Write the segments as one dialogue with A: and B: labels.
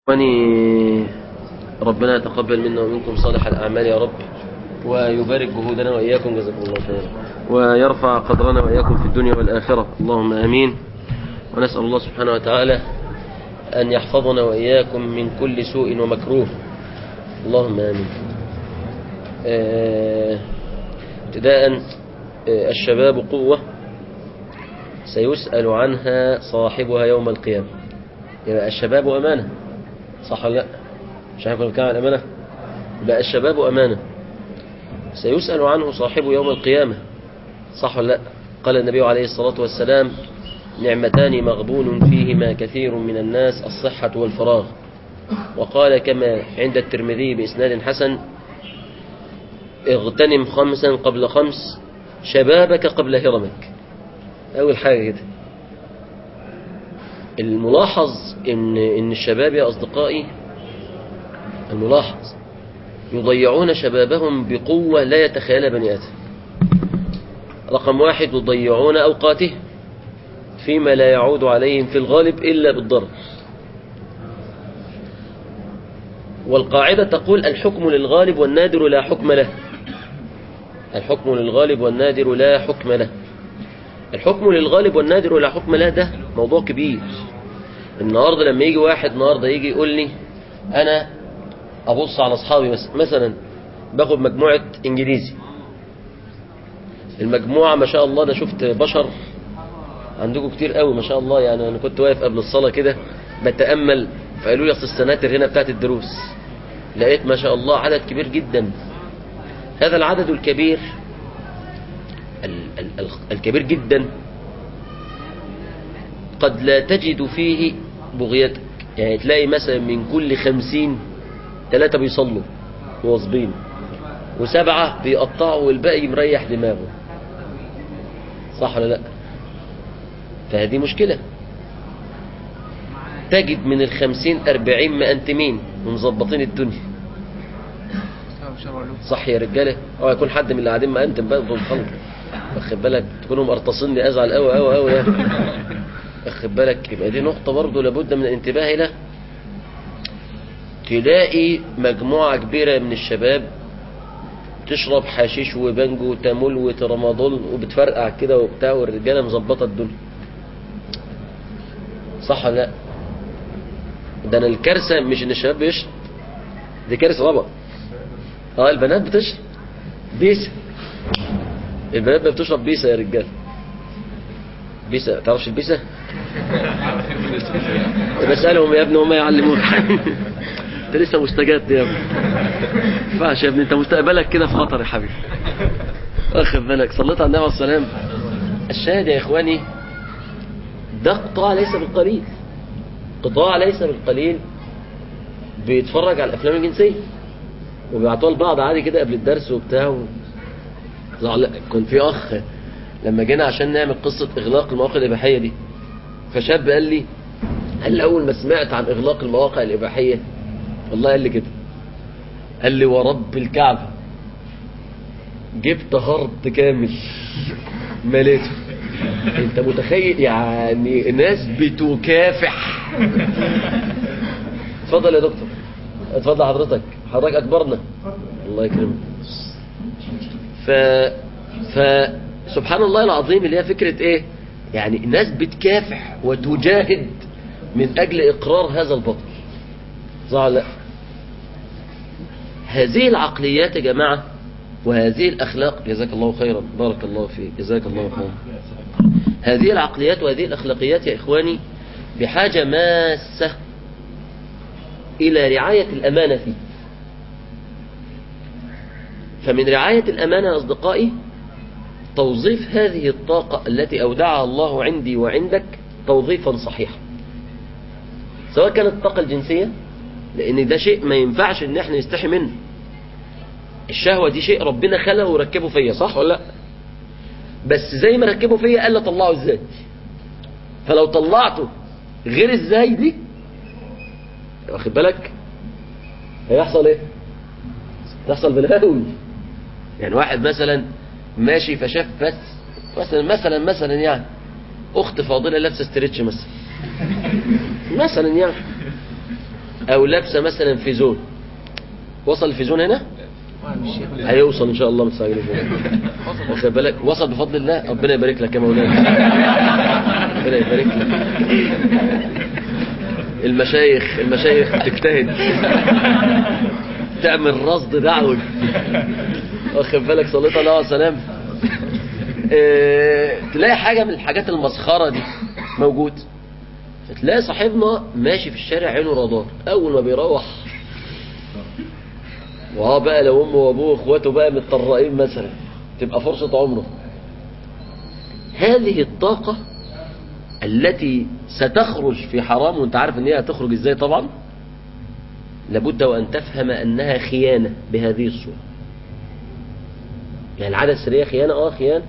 A: واني ربنا يتقبل منا ومنكم صالح الأعمال يا رب، ويبارك جهودنا وإياكم، جزاكم الله خيرا، ويرفع قدرنا وإياكم في الدنيا والآخرة، اللهم آمين. ونسأل الله سبحانه وتعالى أن يحفظنا وإياكم من كل سوء ومكروه، اللهم آمين. ابتداء، الشباب قوة سيسأل عنها صاحبها يوم القيامة. يبقى الشباب أمانة، صح ولا لا؟ مش عارف نتكلم عن الأمانة. يبقى الشباب أمانة سيسأل عنه صاحبه يوم القيامة، صح ولا لا؟ قال النبي عليه الصلاة والسلام: نعمتان مغبون فيهما كثير من الناس، الصحة والفراغ. وقال كما عند الترمذي بإسناد حسن: اغتنم 5 قبل 5، شبابك قبل هرمك. أول حاجة كده. الملاحظ إن الشباب يا أصدقائي، الملاحظ يضيعون شبابهم بقوة لا يتخيلها بني آدم. رقم 1، يضيعون أوقاته فيما لا يعود عليهم في الغالب إلا بالضرر. والقاعدة تقول: الحكم للغالب والنادر لا حكم له. الحكم للغالب والنادر لا حكم له. الحكم للغالب والنادر لا حكم له ده موضوع كبير. النهاردة لما يجي واحد يجي يقول لي: أنا أبص على أصحابي مثلا باخد مجموعة إنجليزي، المجموعة ما شاء الله، أنا شفت بشر عندكم كتير قوي ما شاء الله. يعني أنا كنت واقف قبل الصلاة كده بتأمل، فقالوا لي: أصل السناتر هنا بتاعت الدروس. لقيت ما شاء الله عدد كبير جدا. هذا العدد الكبير الكبير جدا قد لا تجد فيه بغيتك. يعني تلاقي مثلا من كل 50 3 بيصلوا مواظبين، و7 بيقطعوا، والباقي مريح دماغه، صح ولا لا؟ فهذه مشكلة. تجد من 50 40 مأنتمين ومظبطين الدنيا، صح يا رجاله؟ او يكون حد من اللي قاعدين مأنتم بقى دول خلق، واخد بالك؟ تكونوا مقرطصيني ازعل قوي قوي قوي يعني، واخد بالك؟ يبقى دي نقطة برضه لابد من الانتباه لها. تلاقي مجموعة كبيرة من الشباب تشرب حشيش وبنجو وتامول وترامادول وبتفرقع كده وبتاع، والرجالة مظبطة الدنيا، صح ولا لا؟ ده انا الكارثة مش ان الشباب بيشرب، دي كارثة طبعا. البنات بتشرب بيسة. البنات بتشرب بيسة يا رجال. بيسة، تعرفش البيسة؟ بسألهم يا ابني وما يعلموك. انت لسه مستجد يا ابني، فاش يا ابني، انت مستقبلك كده في خطر يا حبيبي، واخد بالك؟ صليت على النبي عليه السلام. الشاهد يا اخواني، ده قطاع ليس بالقليل، قطاع ليس بالقليل بيتفرج على الافلام الجنسيه وبيعطوها لبعض عادي كده قبل الدرس وبتاع. كنت في اخ لما جينا عشان نعمل قصه اغلاق المواقع الاباحيه دي، فشاب قال لي اول ما سمعت عن اغلاق المواقع الاباحيه، والله قال لي كده، قال لي: ورب الكعبه جبت هارد كامل مليته. انت متخيل؟ يعني الناس بتكافح. اتفضل يا دكتور، اتفضل حضرتك اكبرنا، الله يكرمك. سبحان الله العظيم، اللي هي فكرة ايه؟ يعني الناس بتكافح وتجاهد من اجل اقرار هذا البطل، صح ولا لا؟ هذه العقليات يا جماعة وهذه الاخلاق، جزاك الله خيرا، بارك الله فيك، جزاك الله خيرا. هذه العقليات وهذه الاخلاقيات يا اخواني بحاجة ماسة الى رعاية الامانة فيه. فمن رعاية الامانة يا اصدقائي توظيف هذه الطاقة التي أودعها الله عندي وعندك توظيفا صحيحا، سواء كانت الطاقة الجنسية، لأن ده شيء ما ينفعش إن احنا نستحي منه. الشهوة دي شيء ربنا خلقه وركبه فيا، صح ولا لا؟ بس زي ما ركبه فيا قال طلعه ازاي. فلو طلعته غير ازاي دي، واخد بالك، هيحصل ايه؟ تحصل بلاوي. يعني واحد مثلا ماشي فشاف بس مثلا يعني اخت فاضله لابسه ستريتش مثلا يعني، او لابسه مثلا فيزون. وصل الفيزون هنا؟ هيوصل ان شاء الله متساعدين. واخد بالك؟ وصل بفضل الله. ربنا يبارك لك يا مولانا. ربنا يبارك لك. المشايخ بتجتهد تعمل رصد دعوي. واخد بالك؟ صليت الله عليه وسلم. تلاقي حاجة من الحاجات المسخرة دي موجود. تلاقي صاحبنا ماشي في الشارع عينه رادار، اول ما بيروح بقى لو امه وابوه واخواته بقى متطرقين مثلا تبقى فرصة عمره. هذه الطاقة التي ستخرج في حرام، وانت عارف ان هي هتخرج ازاي طبعا، لابد وان تفهم انها خيانة بهذه الصورة. يعني العادة السرية خيانة، خيانة.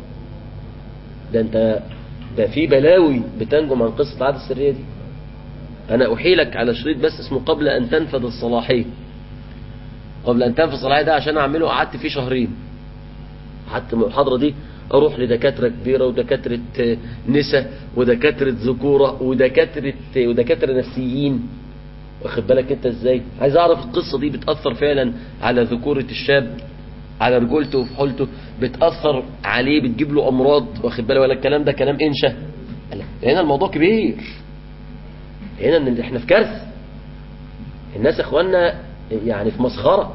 A: ده في بلاوي بتنجم عن قصة العادة السرية دي. انا احيلك على شريط بس اسمه قبل ان تنفذ الصلاحية. قبل ان تنفذ الصلاحية ده عشان اعمله قعدت فيه شهرين. قعدت المحاضرة دي اروح لدكاترة كبيرة ودكاترة نساء ودكاترة ذكورة ودكاترة نفسيين. واخد بالك انت ازاي؟ عايز اعرف القصة دي بتأثر فعلا على ذكورة الشاب، على رجولته وفحولته، بتأثر عليه، بتجيب له امراض. واخد بالك؟ ولا الكلام ده كلام انشا؟ هنا الموضوع كبير. هنا احنا في كارثة. الناس اخواننا يعني في مسخرة.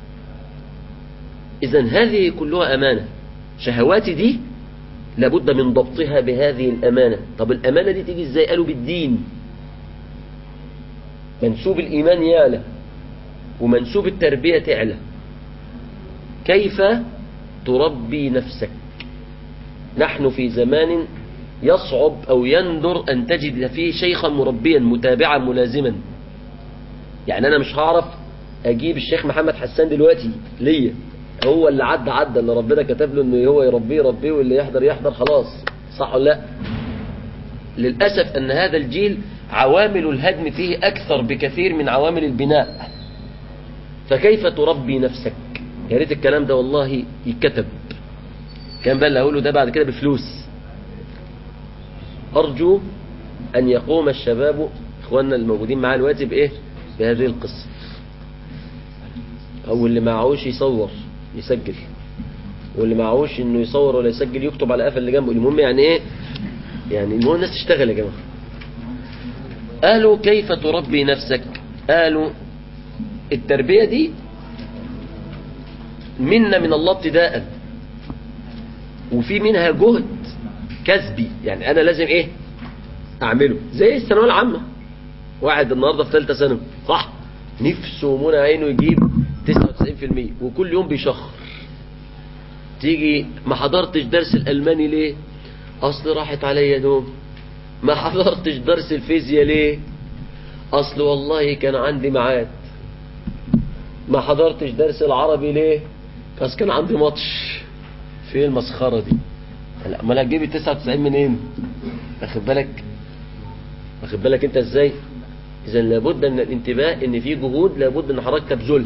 A: اذا هذه كلها امانة. شهواتي دي لابد من ضبطها بهذه الامانة. طب الامانة دي تيجي ازاي؟ قالوا بالدين. منسوب الايمان يعلى ومنسوب التربية تعلى. كيف تربي نفسك؟ نحن في زمان يصعب او يندر ان تجد فيه شيخا مربيا متابعا ملازما. يعني انا مش هعرف اجيب الشيخ محمد حسان دلوقتي ليا، هو اللي عدى اللي ربنا كتب له انه هو يربيه واللي يحضر خلاص. صح ولا لا؟ للأسف ان هذا الجيل عوامل الهدم فيه اكثر بكثير من عوامل البناء. فكيف تربي نفسك؟ يا ريت الكلام ده والله يتكتب. كان بقى اللي هقوله ده بعد كده بفلوس. ارجو ان يقوم الشباب اخواننا الموجودين معانا دلوقتي بايه؟ بهذه القصة. او اللي معهوش يصور يسجل، واللي معهوش انه يصور ولا يسجل يكتب على قفل اللي جنبه. المهم يعني ايه؟ يعني المهم الناس تشتغل يا جماعة. قالوا كيف تربي نفسك؟ قالوا التربية دي منا من الله ابتداء، وفي منها جهد كسبي. يعني انا لازم ايه اعمله؟ زي الثانويه العامه. واحد النهارده في ثالثه ثانوي، صح؟ نفسه ومنى عينه يجيب 99% وكل يوم بيشخر. تيجي ما حضرتش درس الالماني ليه؟ اصل راحت عليا نوم. ما حضرتش درس الفيزياء ليه؟ اصل والله كان عندي ميعاد. ما حضرتش درس العربي ليه؟ بس كان عندي ماتش. في المسخره دي؟ لا، ما هتجيبي 99 منين؟ واخد بالك انت ازاي؟ اذا لابد من الانتباه ان في جهود لابد ان حضرتك تبذلها.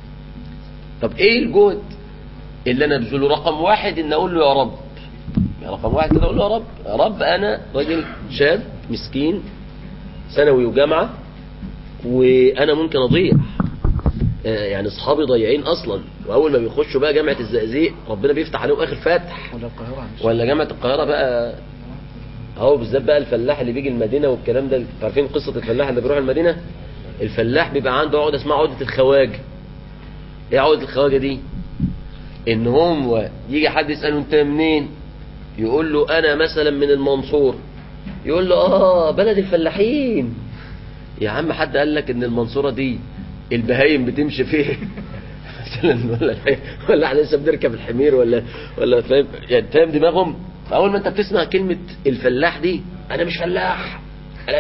A: طب ايه الجهد اللي انا ابذله؟ رقم واحد ان اقول له يا رب. رقم واحد كده اقول له يا رب انا راجل شاب مسكين ثانوي وجامعه وانا ممكن اضيع. يعني اصحابي ضايعين اصلا، واول ما بيخشوا بقى جامعه الزقازيق ربنا بيفتح عليهم اخر فاتح، ولا جامعه القاهره بقى اهو. بالذات بقى الفلاح اللي بيجي المدينه والكلام ده. عارفين قصه الفلاح اللي بيروح المدينه؟ الفلاح بيبقى عنده عقده اسمها عقده الخواجه. ايه عقده الخواجه دي؟ ان هو يجي حد يساله انت منين، يقول له انا مثلا من المنصور، يقول له بلد الفلاحين. يا عم حد قال لك ان المنصوره دي البهايم بتمشي فيه مثلا؟ ولا احنا لسه بنركب الحمير ولا فاهم؟ يعني فاهم دماغهم. فاول ما انت بتسمع كلمه الفلاح دي، انا مش فلاح. فانا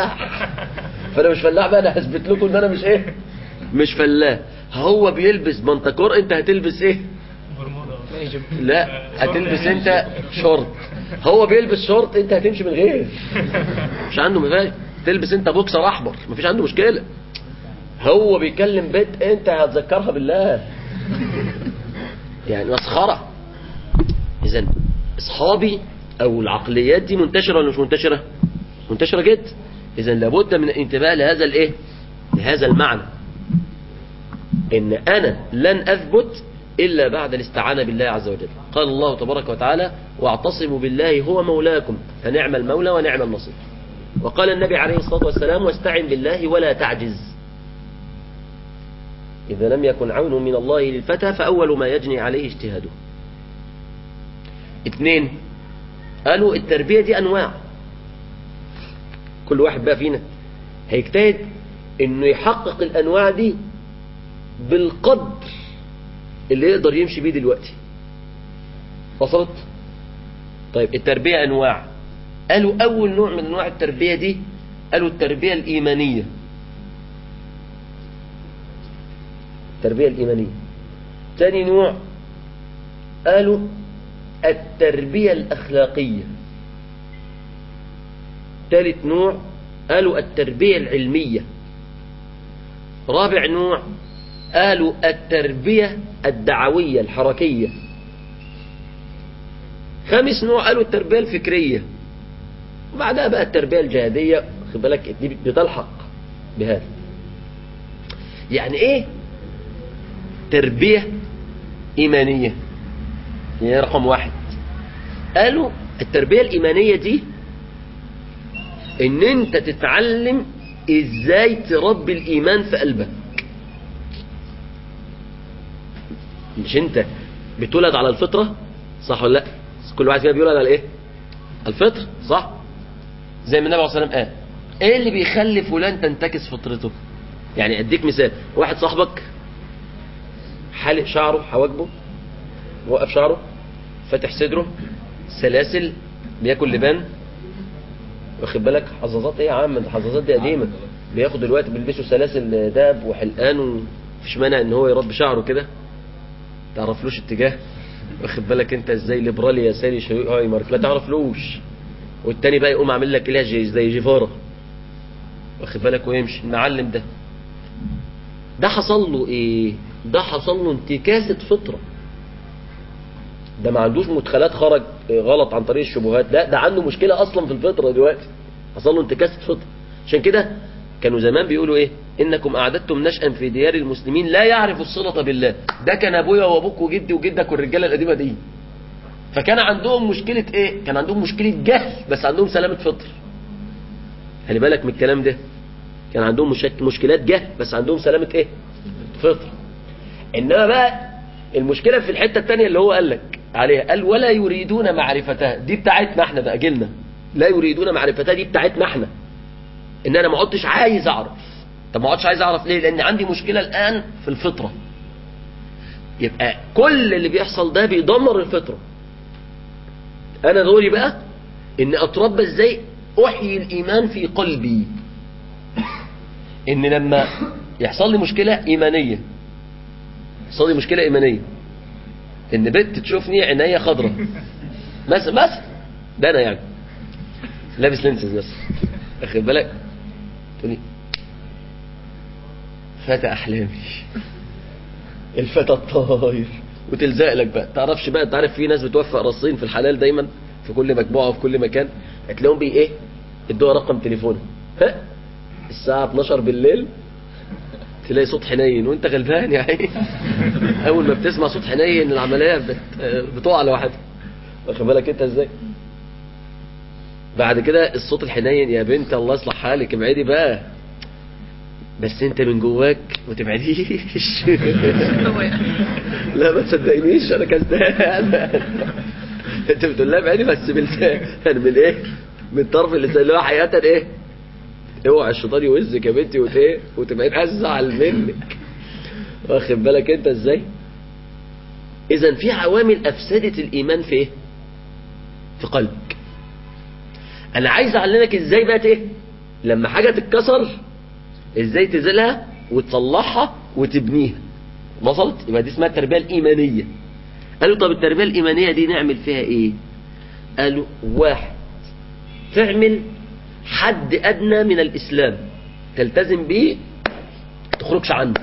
A: مش فلاح بقى. انا هثبت لكم ان انا مش فلاح. هو بيلبس بنطكور، انت هتلبس ايه؟ لا، هتلبس انت شورت. هو بيلبس شورت، انت هتمشي من غير. مش عنده مفاجأ. تلبس انت بوكسر احمر، مفيش عنده مشكله. هو بيكلم بيت، انت هتذكرها بالله. يعني مسخره. اذا اصحابي او العقليات دي منتشره ولا مش منتشره؟ منتشره جدا. اذا لابد من الانتباه لهذا لهذا المعنى إن أنا لن أثبت إلا بعد الاستعانة بالله عز وجل. قال الله تبارك وتعالى واعتصموا بالله هو مولاكم فنعم المولى ونعم النصير. وقال النبي عليه الصلاة والسلام واستعن بالله ولا تعجز. إذا لم يكن عون من الله للفتى فأول ما يجني عليه اجتهاده. 2 قالوا التربية دي أنواع، كل واحد بقى فينا هيجتهد إنه يحقق الأنواع دي بالقدر اللي يقدر يمشي بيه دلوقتي. وصلت؟ طيب التربية أنواع. قالوا أول نوع من أنواع التربية دي قالوا التربية الإيمانية. التربية الإيمانية. ثاني نوع قالوا التربية الأخلاقية. ثالث نوع قالوا التربية العلمية. رابع نوع قالوا التربية الدعوية الحركية. خامس نوع قالوا التربية الفكرية. وبعدها بقى التربية الجهادية، خد بالك دي بتلحق بهذا. يعني ايه تربية إيمانية؟ يعني رقم 1 قالوا التربية الإيمانية دي ان انت تتعلم ازاي تربي الإيمان في قلبك. مش انت بتولد على الفطرة صح ولا لا؟ كل واحد فينا بيولد على ايه؟ الفطر صح؟ زي ما النبي عليه الصلاة والسلام قال ايه اللي بيخلي فلان تنتكس فطرته؟ يعني اديك مثال، واحد صاحبك حالق شعره حواجبه، وقف شعره، فاتح صدره، سلاسل، بياكل لبان، واخد بالك حظاظات ايه يا عم؟ الحظاظات دي قديمه، بياخد دلوقتي بيلبسوا سلاسل دهب وحلقان ومفيش مانع ان هو يربي شعره كده، تعرفلوش اتجاه، واخد بالك انت ازاي ليبرالي يساري شيوعي مارك لا تعرفلوش. والتاني بقى يقوم عامل لك اله زي جيفارا، واخد بالك ويمشي المعلم ده حصل له ايه؟ ده حصل له انتكاسة فطرة. ده ما عندوش مدخلات خرج غلط عن طريق الشبهات، لا ده عنده مشكلة اصلا في الفطرة دلوقتي، حصل له انتكاسة فطرة. عشان كده كانوا زمان بيقولوا ايه؟ انكم اعددتم نشأ في ديار المسلمين لا يعرف الصلة بالله. ده كان ابويا وابوك وجدي وجدك والرجالة القديمة دي. فكان عندهم مشكلة ايه؟ كان عندهم مشكلة جهل بس عندهم سلامة فطر. خلي بالك من الكلام ده، كان عندهم مشكلات جهل بس عندهم سلامة ايه؟ فطر. انما بقى المشكلة في الحتة التانية اللي هو قال لك عليها، قال ولا يريدون معرفتها، دي بتاعتنا احنا بقى جيلنا. لا يريدون معرفتها دي بتاعتنا احنا، ان انا ما عدتش عايز اعرف. طب ما عدتش عايز اعرف ليه؟ لان عندي مشكلة الان في الفطرة. يبقى كل اللي بيحصل ده بيدمر الفطرة. انا دوري بقى ان اتربى ازاي احيي الايمان في قلبي. ان لما يحصل لي مشكلة ايمانية، يحصل لي مشكلة ايمانية ان بنت تشوفني عينيا خضرة مثلا ده انا يعني لابس لينسز بس، اخد بالك، تقولي فتى احلامي الفتى الطاير، وتلزق لك بقى. تعرفش بقى، انت عارف في ناس بتوفق رصين في الحلال دايما في كل مجموعة وفي كل مكان، هتلاقيهم بي ايه ادوها رقم تليفونها، ها الساعة 12 بالليل تلاقي صوت حنين وانت غلبان يا عيني. اول ما بتسمع صوت حنين العملية بتقع لوحدها، واخد بالك انت ازاي. بعد كده الصوت الحنين يا بنت الله يصلح حالك ابعدي بقى، بس انت من جواك ما تبعديش. لا ما تصدقنيش انا كذاب. انت بتقول لها ابعدي بس باللسان، من ايه؟ من طرف اللسان اللي هو حقيقة ايه؟ اوعى الشيطان يوزك يا بنتي وتبقى ازعل منك، واخد بالك انت ازاي. اذا في عوامل افسدت الايمان في ايه؟ في قلبك. انا عايز اعلمك ازاي بقى ايه لما حاجه تتكسر ازاي تزيلها وتصلحها وتبنيها. وصلت؟ يبقى دي اسمها التربيه الايمانيه. قالوا طب التربيه الايمانيه دي نعمل فيها ايه؟ قالوا 1 تعمل حد ادنى من الاسلام تلتزم بيه تخرجش عنه.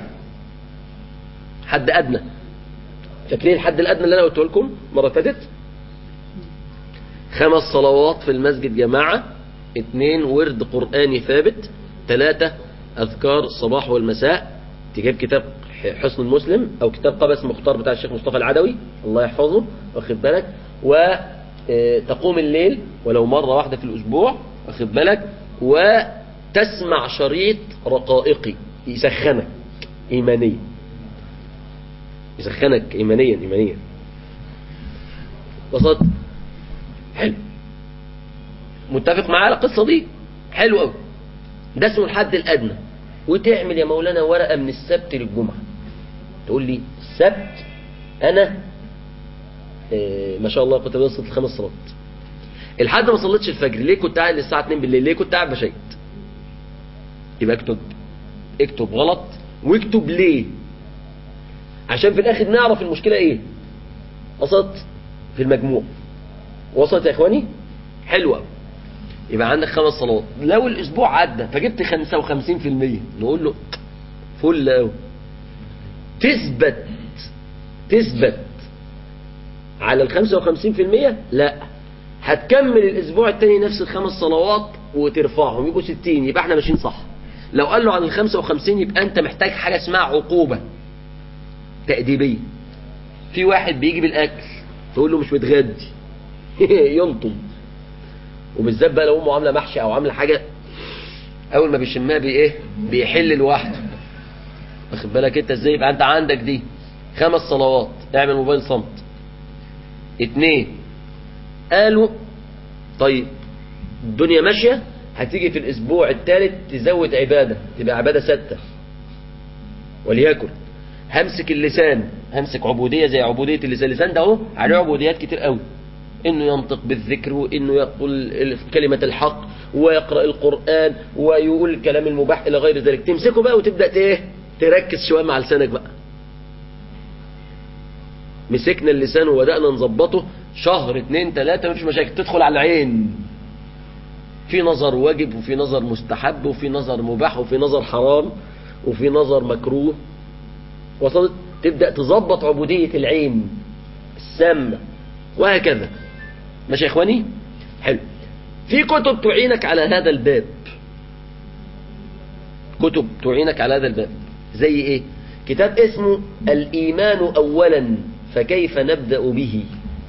A: حد ادنى، فاكرين الحد الادنى اللي انا قلته لكم مره فاتت؟ 5 صلوات في المسجد جماعه، 2 ورد قرآني ثابت، 3 أذكار الصباح والمساء، تجيب كتاب حصن المسلم أو كتاب قبس مختار بتاع الشيخ مصطفى العدوي الله يحفظه، واخد بالك، وتقوم الليل ولو مرة واحدة في الأسبوع، واخد بالك، وتسمع شريط رقائقي يسخنك إيمانيا، يسخنك إيمانيا. وصلت؟ حلو، متفق معاه على القصة دي؟ حلو قوي. ده اسمه الحد الأدنى. وتعمل يا مولانا ورقة من السبت للجمعة، تقول لي السبت أنا ما شاء الله كنت بصلي الخمس صلوات، الحد ما صليتش الفجر، ليه كنت قاعد للساعة 2 بالليل؟ ليه كنت قاعد بشيت؟ يبقى اكتب غلط، واكتب ليه، عشان في الآخر نعرف المشكلة ايه. وصلت في المجموع؟ وصلت يا اخواني؟ حلوة. يبقى عندك 5 صلوات. لو الاسبوع عدى فجبت 55%، نقول له فل قوي. تثبت على ال 55%؟ لا، هتكمل الاسبوع التاني نفس ال5 صلوات وترفعهم يبقوا 60، يبقى احنا ماشيين صح. لو قال له عن ال 55 يبقى انت محتاج حاجة اسمها عقوبة تأديبية. في واحد بيجي بالاكل تقول له مش متغدي ينطم، وبالذات بقى لو امه عامله محشي او عامله حاجه، اول ما بيشمها بيحل لوحده، واخد بالك انت ازاي؟ يبقى انت عندك دي 5 صلوات، اعمل موبايل صمت. 2 قالوا طيب الدنيا ماشيه، هتيجي في الاسبوع الثالث تزود عباده، تبقى عباده 6، وليكن همسك اللسان، همسك عبوديه زي عبوديه اللسان. اللسان ده اهو عليه عبوديات كتير قوي، انه ينطق بالذكر، وانه يقول كلمة الحق، ويقرأ القرآن، ويقول الكلام المباح الى غير ذلك. تمسكه بقى وتبدأ تركز شوية مع لسانك بقى. مسكنا اللسان وبدأنا نظبطه 1 2 3 مفيش مشاكل. تدخل على العين، في نظر واجب، وفي نظر مستحب، وفي نظر مباح، وفي نظر حرام، وفي نظر مكروه. وصلت؟ تبدأ تظبط عبودية العين السامة، وهكذا. ماشي يا اخواني؟ حلو. في كتب تعينك على هذا الباب، كتب تعينك على هذا الباب زي ايه؟ كتاب اسمه الإيمان أولا فكيف نبدأ به،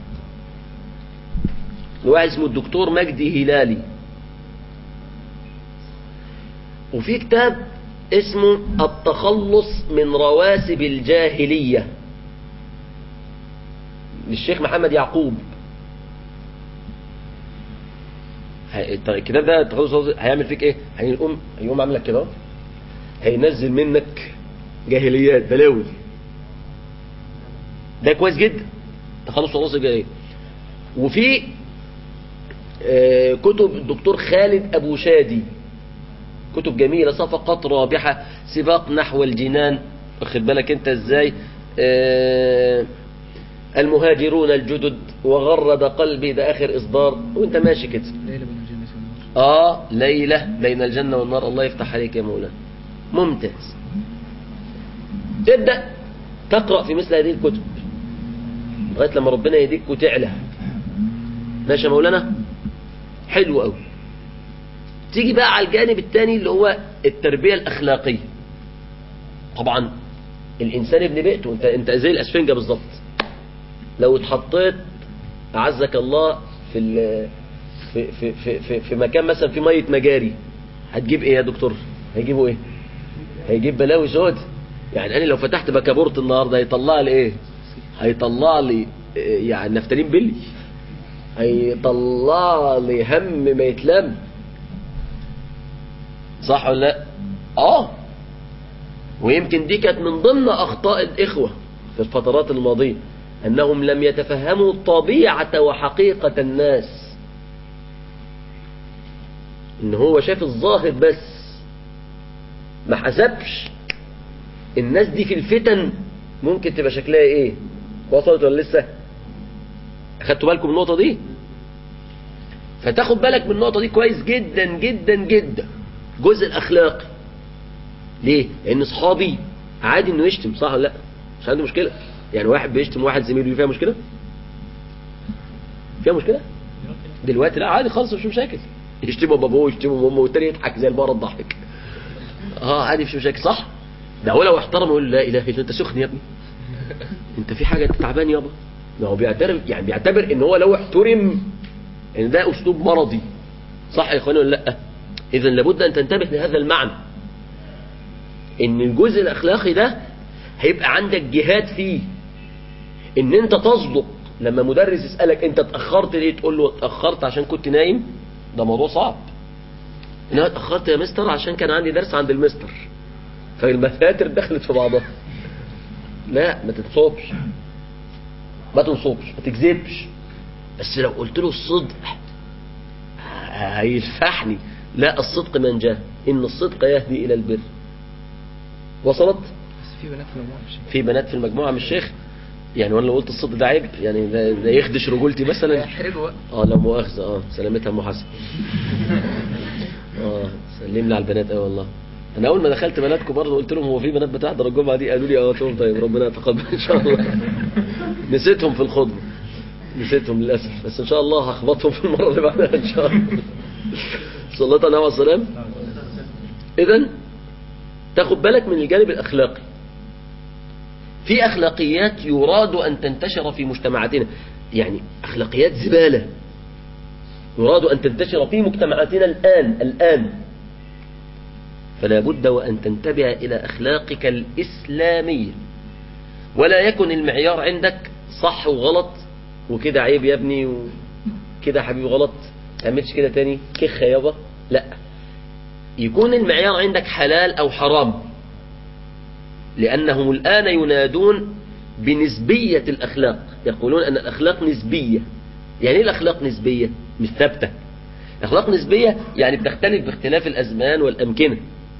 A: لواحد اسمه الدكتور مجدي هلالي. وفي كتاب اسمه التخلص من رواسب الجاهلية للشيخ محمد يعقوب. الكتاب ده التخلص هيعمل فيك ايه؟ هيقوم عاملك كده، هينزل منك جاهليات بلاوي. ده كويس جدا، تخلص من رواسب الجاهلية. وفي كتب الدكتور خالد أبو شادي، كتب جميلة، صفقات رابحة، سباق نحو الجنان، واخد بالك انت ازاي، المهاجرون الجدد، وغرد قلبي، ده اخر اصدار، وانت ماشي كده. ليلة بين الجنة والنار. الله يفتح عليك يا مولانا، ممتاز. تبدأ تقرأ في مثل هذه الكتب لغاية لما ربنا يهديك وتعلى. ماشي يا مولانا؟ حلو قوي. تيجي بقى على الجانب الثاني اللي هو التربية الأخلاقية. طبعا الإنسان ابن بيئته، انت زي الأسفنجة بالظبط. لو اتحطيت أعزك الله في مكان مثلا في مية مجاري، هتجيب ايه يا دكتور؟ هيجيبوا ايه؟ هيجيب بلاوي سود. يعني انا لو فتحت بكابورت النهارده هيطلع لي ايه؟ هيطلع لي يعني نفتالين بلي، هيطلع لي هم ما يتلم. صح ولا لا؟ ويمكن دي كانت من ضمن اخطاء الاخوة في الفترات الماضية، انهم لم يتفهموا طبيعة وحقيقة الناس. ان هو شاف الظاهر بس، ما حسبش الناس دي في الفتن ممكن تبقى شكلها ايه. وصلت ولا لسه؟ اخدتوا بالكم من النقطة دي؟ فتاخد بالك من النقطة دي كويس جدا جدا جدا. الجزء الاخلاقي ليه؟ لان اصحابي عادي انه يشتم، صح ولا لا؟ مش عنده مشكلة. يعني واحد بيشتم واحد زميله، فيها مشكلة؟ فيها مشكلة؟ دلوقتي لا، عادي خالص، مش مشاكل. يشتموا بابوه ويشتموا مامه والتاني يضحك زي البقرة الضحك. عادي مش مشاكل صح. ده هو لو احترم يقول لا اله الا انت سخن يا ابني، انت في حاجه، انت تعبان يابا. ما هو بيعتبر ان هو لو احترم ان ده اسلوب مرضي. صح يا اخواني ولا لا؟ اذا لابد ان تنتبه لهذا المعنى، ان الجزء الاخلاقي ده هيبقى عندك جهاد فيه. ان انت تصدق لما مدرس يسالك انت اتاخرت ليه، تقول له اتاخرت عشان كنت نايم. ده موضوع صعب. انا اتاخرت يا مستر عشان كان عندي درس عند المستر، فالمفاتر دخلت في بعضها. لا ما تنصبش، ما تكذبش. بس لو قلت له الصدق هيلفحني. لا، الصدق منجاه، ان الصدق يهدي الى البر. وصلت؟
B: بس في بنات في المجموعة مش
A: في بنات في المجموعة مش شيخ يعني. وانا لو قلت الصدق ده عيب يعني، ده يخدش رجولتي مثلا.
B: يحرجوا بقى.
A: لا مؤاخذة. سلامتها ام حسن. سلم لي على البنات. والله انا اول ما دخلت بناتكم برضه قلت لهم هو في بنات بتحضر الجمعة دي؟ قالوا لي قلت لهم طيب ربنا يتقبل ان شاء الله. نسيتهم في الخطبة، نسيتهم للاسف، بس ان شاء الله هخبطهم في المرة اللي بعدها ان شاء الله. صلى الله عليه وسلم. اذا تاخد بالك من الجانب الاخلاقي. في اخلاقيات يراد ان تنتشر في مجتمعاتنا، يعني اخلاقيات زبالة يراد ان تنتشر في مجتمعاتنا الان. فلا بد وان تنتبه الى اخلاقك الاسلامية، ولا يكن المعيار عندك صح وغلط وكده عيب يا ابني وكده حبيبي غلط تعملش كده تاني كخة يابا. لا، يكون المعيار عندك حلال او حرام، لأنهم الآن ينادون بنسبية الأخلاق. يقولون أن الأخلاق نسبية. يعني إيه الأخلاق نسبية؟ مش ثابتة. الأخلاق نسبية يعني بتختلف باختلاف الأزمان والأمكنة.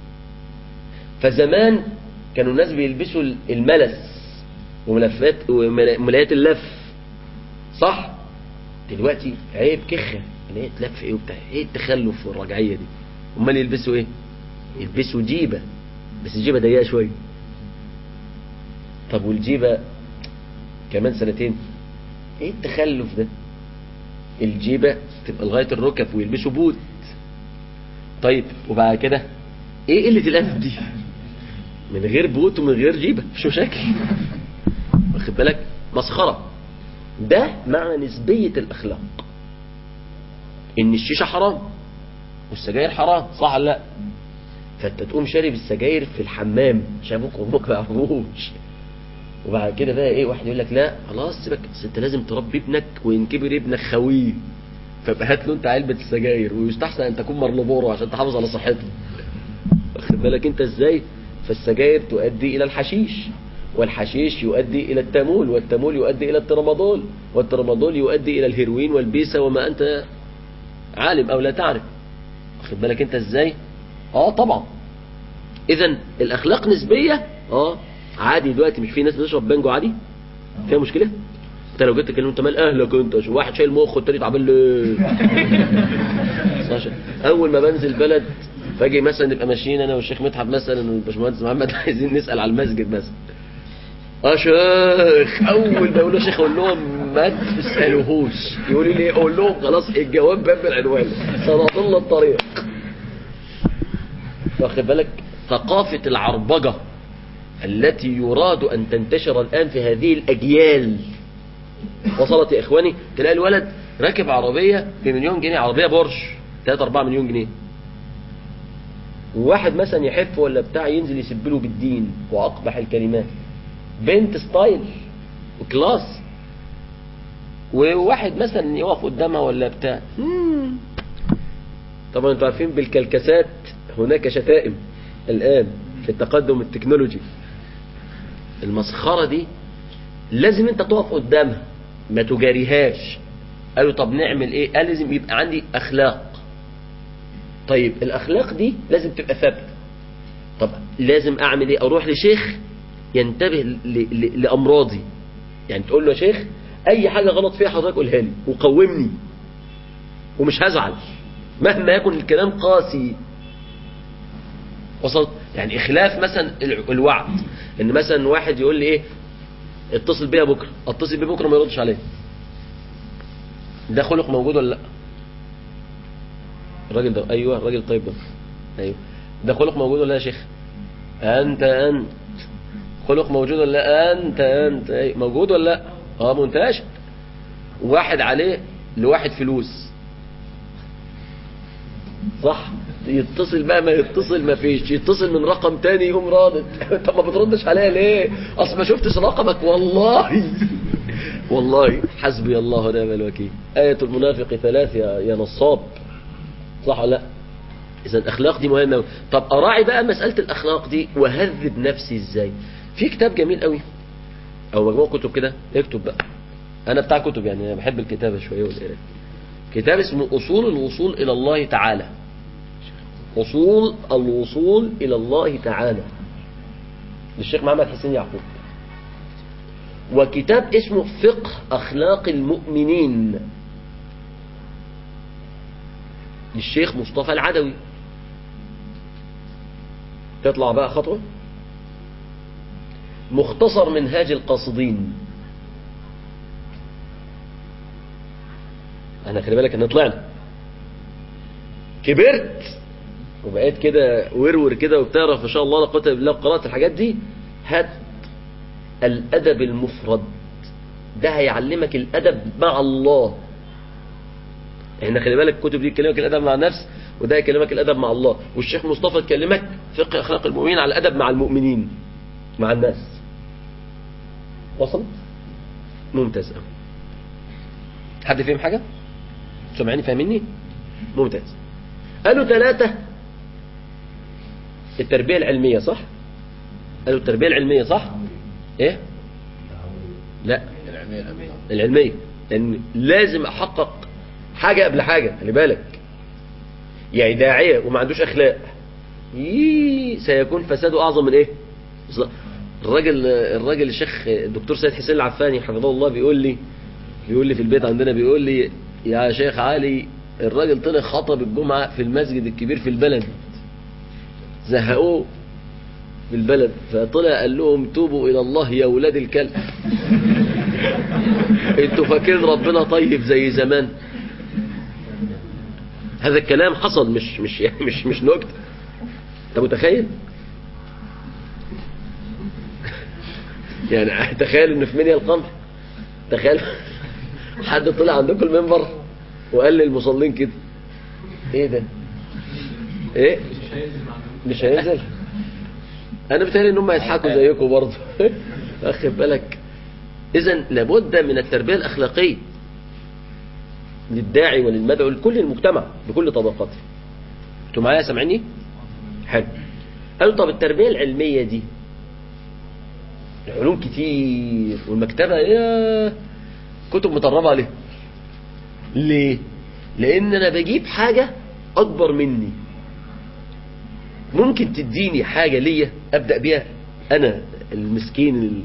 A: فزمان كانوا الناس بيلبسوا الملس وملايات اللف صح. دلوقتي عيب كخة ملايات لف ايه وبتاع ايه التخلف والرجعية دي. امال يلبسوا ايه؟ يلبسوا جيبة، بس الجيبة ضيقة شوية. طب والجيبة كمان سنتين ايه التخلف ده؟ الجيبة تبقى لغاية الركب ويلبسوا بوت. طيب وبعد كده ايه قلة الادب دي؟ من غير بوت ومن غير جيبة مش مشاكل. واخد بالك؟ مسخرة. ده معنى نسبية الأخلاق. إن الشيشة حرام والسجاير حرام صح ولا لا؟ فأنت تقوم شارب السجاير في الحمام عشان أبوك وأمك ما يعرفوش. وبعد كده بقى إيه واحد يقول لك لا خلاص سيبك، بس أنت لازم تربي ابنك وإن كبر ابنك خويه، فبقى هات له أنت علبة السجاير، ويستحسن أن تكون مرلبورو عشان تحافظ على صحته. واخد بالك أنت إزاي؟ فالسجاير تؤدي إلى الحشيش، والحشيش يؤدي إلى التامول، والتامول يؤدي إلى الترامادول، والترامادول يؤدي إلى الهيروين والبيسة وما أنت عالم أو لا تعرف. واخد بالك أنت إزاي؟ طبعا. إذن الأخلاق نسبية. عادي دلوقتي مش في ناس بتشرب بانجو عادي؟ فيها مشكلة؟ انت لو جيت تكلم انت مال اهلك انت، واحد شايل مخه والتاني تعبان ليه؟ اول ما بنزل بلد فاجي مثلا نبقى ماشيين انا والشيخ مدحت مثلا والباشمهندس محمد عايزين نسال على المسجد مثلا. شيخ اول ما يقولوا شيخ اقول لهم ما تسالوهوش. يقولوا لي اقول لهم خلاص الجواب باب العنوان سنضل الطريق. واخد بالك؟ ثقافة العربجة التي يراد ان تنتشر الان في هذه الاجيال وصلت يا اخواني. تلاقي الولد راكب عربية ب1,000,000 جنيه، عربية بورش 3-4 مليون جنيه، وواحد مثلا يحف ولا بتاع ينزل يسبله بالدين واقبح الكلمات. بنت ستايل وكلاس، وواحد مثلا يقف قدامها ولا بتاع. طبعا انتوا عارفين بالكلكسات هناك شتائم الان في التقدم التكنولوجي. المسخرة دي لازم انت تقف قدامها ما تجاريهاش. قالوا طب نعمل ايه؟ قال لازم يبقى عندي اخلاق. طيب الاخلاق دي لازم تبقى ثابته. طب لازم اعمل ايه؟ اروح لشيخ ينتبه لامراضي. يعني تقول له يا شيخ اي حاجه غلط فيها حضرتك قولها لي وقومني ومش هزعل مهما يكن الكلام قاسي. وصلت؟ يعني اخلاف مثلا الوعد، ان مثلا واحد يقول لي ايه اتصل بيها بكره، اتصل بيه بكره ما يردش عليه. ده خلق موجود ولا لا؟ الراجل ده ايوه الراجل طيب ده ايوه. ده خلق موجود ولا لا يا شيخ؟ أنت خلق موجود ولا لا؟ أنت موجود ولا لا؟ منتشر. واحد عليه لواحد فلوس، صح؟ يتصل بقى ما يتصل ما فيش، يتصل من رقم تاني يقوم رادد. طب ما بتردش عليا ليه؟ اصل ما شفتش رقمك. والله حسبي الله ونعم الوكيل. آية المنافق 3 يا نصاب، صح ولا لا؟ إذا الأخلاق دي مهمة. طب أراعي بقى مسألة الأخلاق دي وهذب نفسي إزاي؟ في كتاب جميل قوي أو مجموعة كتب كده، اكتب بقى، أنا بتاع كتب يعني، أنا بحب الكتابة شوية والقراءة. كتاب اسمه أصول الوصول إلى الله تعالى. أصول الوصول إلى الله تعالى للشيخ محمد حسين يعقوب. وكتاب اسمه فقه أخلاق المؤمنين للشيخ مصطفى العدوي. تطلع بقى خطوة. مختصر منهاج القاصدين. أنا خلي بالك أن طلعنا كبرت وبقيت كده ورور كده وبتعرف ما شاء الله لا قوة الا بالله قراءة الحاجات دي. هات الأدب المفرد، ده هيعلمك الأدب مع الله. احنا خلي بالك الكتب دي يكلمك الأدب مع النفس، وده يكلمك الأدب مع الله. والشيخ مصطفى يكلمك فقه أخلاق المؤمنين على الأدب مع المؤمنين مع الناس. وصل؟ ممتاز قوي. حد فهم حاجة؟ سمعيني فاهميني؟ ممتاز. قالوا 3 التربية العلمية، صح؟ قالوا التربية العلمية، صح؟ ايه؟ لا، العلمية. لأن لازم أحقق حاجة قبل حاجة، خلي بالك. يعني داعية وما عندوش أخلاق سيكون فساده أعظم من إيه؟ الراجل الشيخ الدكتور سيد حسين العفاني حفظه الله بيقول لي في البيت عندنا، بيقول لي يا شيخ علي الراجل طلع خطب الجمعة في المسجد الكبير في البلد، زهقوه في البلد، فطلع قال لهم توبوا إلى الله يا ولاد الكلب. انتوا فاكرين ربنا طيب زي زمان؟ هذا الكلام حصل، مش نكتة. انت متخيل؟ يعني تخيل ان في منيا القمح، تخيل حد طلع عندكم المنبر وقال للمصلين كده ايه ده؟ ايه مش هينزل؟ انا بتهيألي ان هم يضحكوا زيكم برضه. اخد بالك؟ اذا لابد من التربية الاخلاقية للداعي وللمدعو لكل المجتمع بكل طبقاته. انتوا معايا سامعيني؟ حلو. قالوا طب التربية العلمية دي العلوم كتير والمكتبة يا كتب مطربة عليها. ليه؟ لان انا بجيب حاجة اكبر مني، ممكن تديني حاجة ليا ابدأ بيها انا المسكين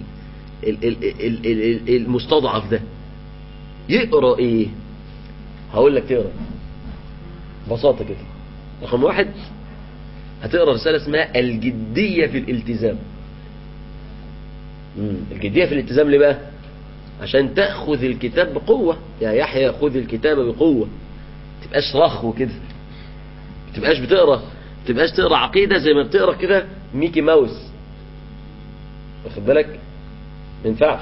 A: المستضعف ده. يقرأ ايه؟ هقول لك تقرأ ببساطة كده. رقم 1 هتقرأ رسالة اسمها الجدية في الالتزام. الجدية في الالتزام ليه بقى؟ عشان تأخذ الكتاب بقوة. يا يحيى خذ الكتاب بقوة، تبقاش رخو كده، تبقاش تبقاش تقرأ عقيدة زي ما بتقرأ كده ميكي ماوس، واخد بالك؟ ما ينفعش.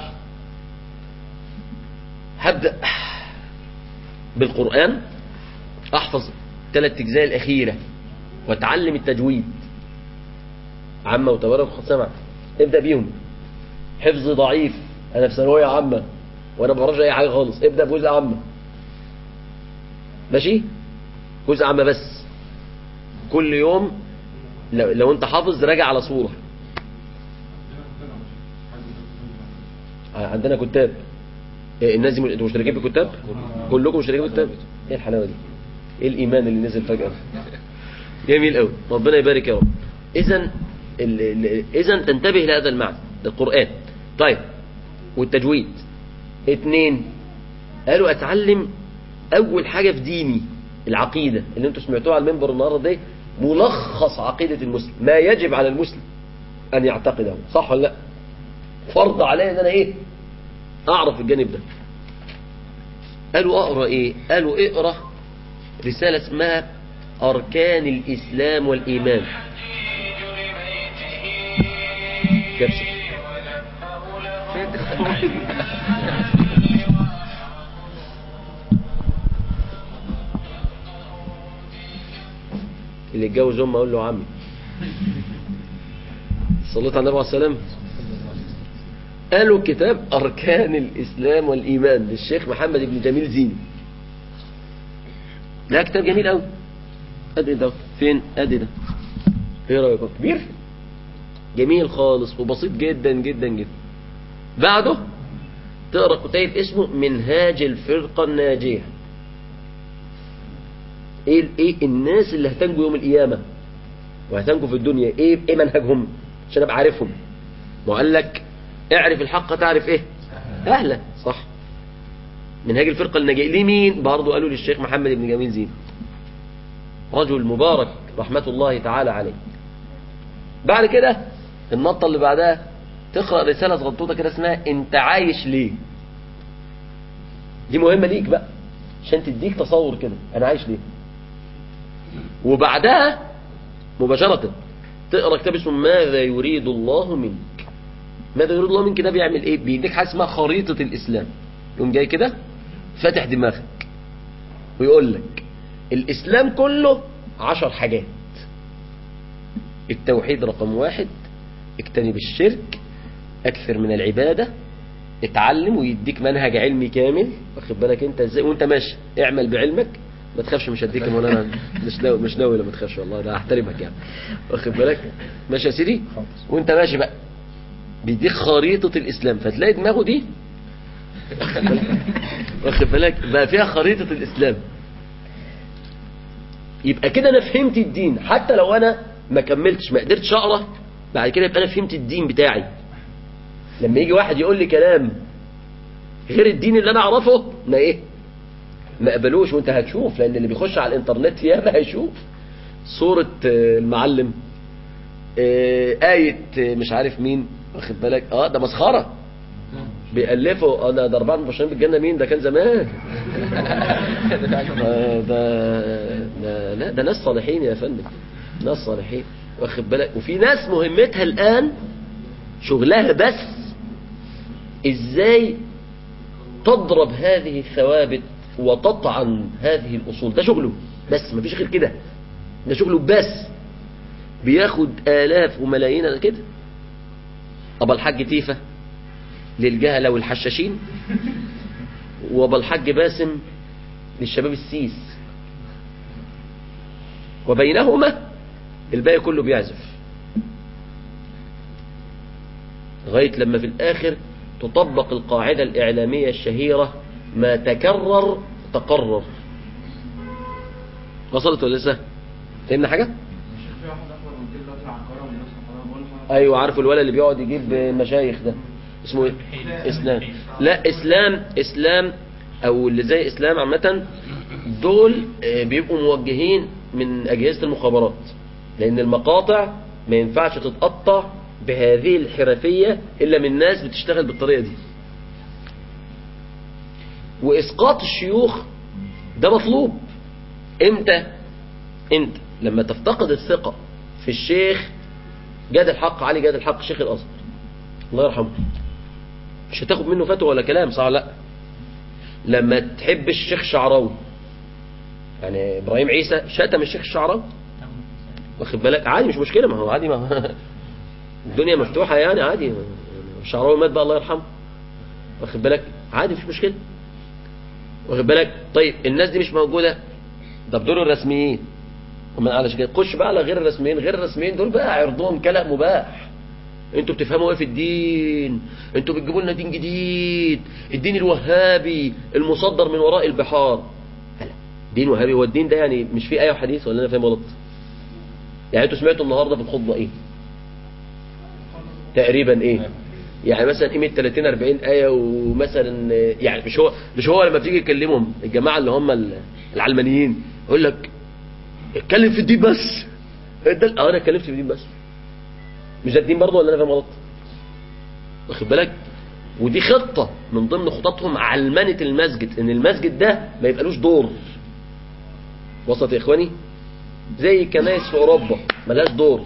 A: هبدأ بالقرآن، احفظ 3 أجزاء الأخيرة واتعلم التجويد عامة وتبارك وخد سمع. ابدأ بيهم. حفظ ضعيف، انا في ثانوية عامة وانا ما بعرفش اي حاجة خالص، ابدأ بجزء عامة، ماشي؟ جزء عامة بس. كل يوم لو انت حافظ راجع على صورة. عندنا كتاب. الناس دي انتوا مشتركين بالكتاب؟ كلكم مشتركين بالكتاب؟ ايه الحلاوة دي؟ ايه الايمان اللي نزل فجأة؟ جميل قوي، ربنا يبارك يا رب. اذا تنتبه لهذا المعنى، القرآن. طيب والتجويد. 2 قالوا اتعلم اول حاجة في ديني العقيدة اللي انتوا سمعتوها على المنبر النهارده دي، ملخص عقيدة المسلم، ما يجب على المسلم ان يعتقده، صح ولا لا؟ فرض عليه ان انا ايه؟ اعرف الجانب ده. قالوا اقرا ايه؟ قالوا اقرا رسالة اسمها أركان الإسلام والإيمان. كبسة اللي اتجوز أمه أقول له عمي. صليت على النبي عليه السلام. قالوا كتاب أركان الإسلام والإيمان للشيخ محمد بن جميل زيني. ده كتاب جميل قوي. ادي ده فين؟ ادي ده. ايه رايكم؟ كبير جميل خالص وبسيط جدا جدا جدا. بعده تقرا كتاب اسمه منهاج الفرقه الناجيه. ايه الناس اللي هتنجو يوم القيامه وهتنجو في الدنيا، ايه منهجهم عشان ابقى عارفهم. وقال لك اعرف الحق تعرف ايه اهله، صح. منهاج الفرقه الناجيه ليه مين؟ برضه قالوا للشيخ محمد بن جميل زين، رجل مبارك رحمه الله تعالى عليه. بعد كده النقطه اللي بعدها تقرا رساله صغنطوطه كده اسمها انت عايش ليه. دي مهمه ليك بقى عشان تديك تصور كده انا عايش ليه. وبعدها مباشره تقرا كتاب اسمه ماذا يريد الله منك. ماذا يريد الله منك ده بيعمل ايه؟ بيديك حاجه اسمها خريطه الاسلام. يقوم جاي كده فاتح دماغك ويقول لك الاسلام كله 10 حاجات. التوحيد رقم 1، اجتنب الشرك، اكثر من العباده، اتعلم، ويديك منهج علمي كامل. واخد بالك انت ازاي وانت ماشي اعمل بعلمك، ما تخافش مش هديك مولانا، مش ناوي ما تخافش والله ده هحترمك يعني. واخد بالك ماشي يا سيدي. وانت ماشي بقى بيديك خريطه الاسلام، فتلاقي دماغه دي واخد بالك بقى فيها خريطه الاسلام. يبقى كده انا فهمت الدين، حتى لو انا ما كملتش ما قدرتش اقرا بعد كده يبقى انا فهمت الدين بتاعي. لما يجي واحد يقول لي كلام غير الدين اللي انا اعرفه ما قبلوش. وانت هتشوف لان اللي بيخش على الانترنت ياما هيشوف صورة المعلم، آية مش عارف مين، واخد بالك ده مسخرة بيألفوا. انا ده 4 مبشرين بالجنة مين ده؟ كان زمان. ده ناس صالحين يا فندم، ناس صالحين واخد بالك. وفي ناس مهمتها الآن شغلها بس ازاي تضرب هذه الثوابت وتطعن هذه الأصول. ده شغله بس، مفيش غير كده. ده شغله بس، بياخد آلاف وملايين كده. أبا الحاج تيفا للجهلة والحشاشين، وأبا الحاج باسم للشباب السيس، وبينهما الباقي كله بيعزف، لغاية لما في الآخر تطبق القاعدة الإعلامية الشهيرة ما تكرر تقرر. وصلت ولا لسه؟ فهمنا حاجة؟ ايوه عارف الولد اللي بيقعد يجيب مشايخ ده اسمه ايه؟ اسلام. لا اسلام او اللي زي اسلام عامة دول بيبقوا موجهين من اجهزة المخابرات، لان المقاطع ما ينفعش تتقطع بهذه الحرفية الا من ناس بتشتغل بالطريقة دي. واسقاط الشيوخ ده مطلوب. امتى لما تفتقد الثقة في الشيخ جاد الحق علي جاد الحق شيخ الازهر الله يرحمه، مش هتاخد منه فتوى ولا كلام، صح؟ لا. لما تحب الشيخ شعراوي، يعني ابراهيم عيسى شتم الشيخ الشعراوي، واخد بالك عادي مش مشكلة، ما هو عادي، ما هو الدنيا مفتوحة يعني عادي. الشعراوي مات بقى الله يرحمه، واخد بالك عادي مش مشكلة، واخد بالك. طيب الناس دي مش موجودة، ده بدور الرسميين ومن على كده خش بقى على غير الرسميين. غير الرسميين دول بقى عرضهم كلام مباح. انتوا بتفهموا ايه في الدين؟ انتوا بتجيبوا لنا دين جديد، الدين الوهابي المصدر من وراء البحار. هلا دين وهابي؟ هو الدين ده يعني مش فيه آية وحديث ولا انا فاهم غلط؟ يعني انتوا سمعتوا النهارده في الخطبة ايه تقريبا؟ ايه يعني مثلا قيمة 30 40 آية، ومثلا يعني مش هو لما بتيجي يكلمهم الجماعة اللي هم العلمانيين يقول لك اتكلم في الدين بس. انا اتكلمت في الدين بس، مش ده الدين برضه ولا انا فاهم غلط؟ واخد بالك. ودي خطة من ضمن خططهم علمنة المسجد، ان المسجد ده ما يبقالوش دور. وصلت يا اخواني؟ زي كنائس في اوروبا ملهاش دور.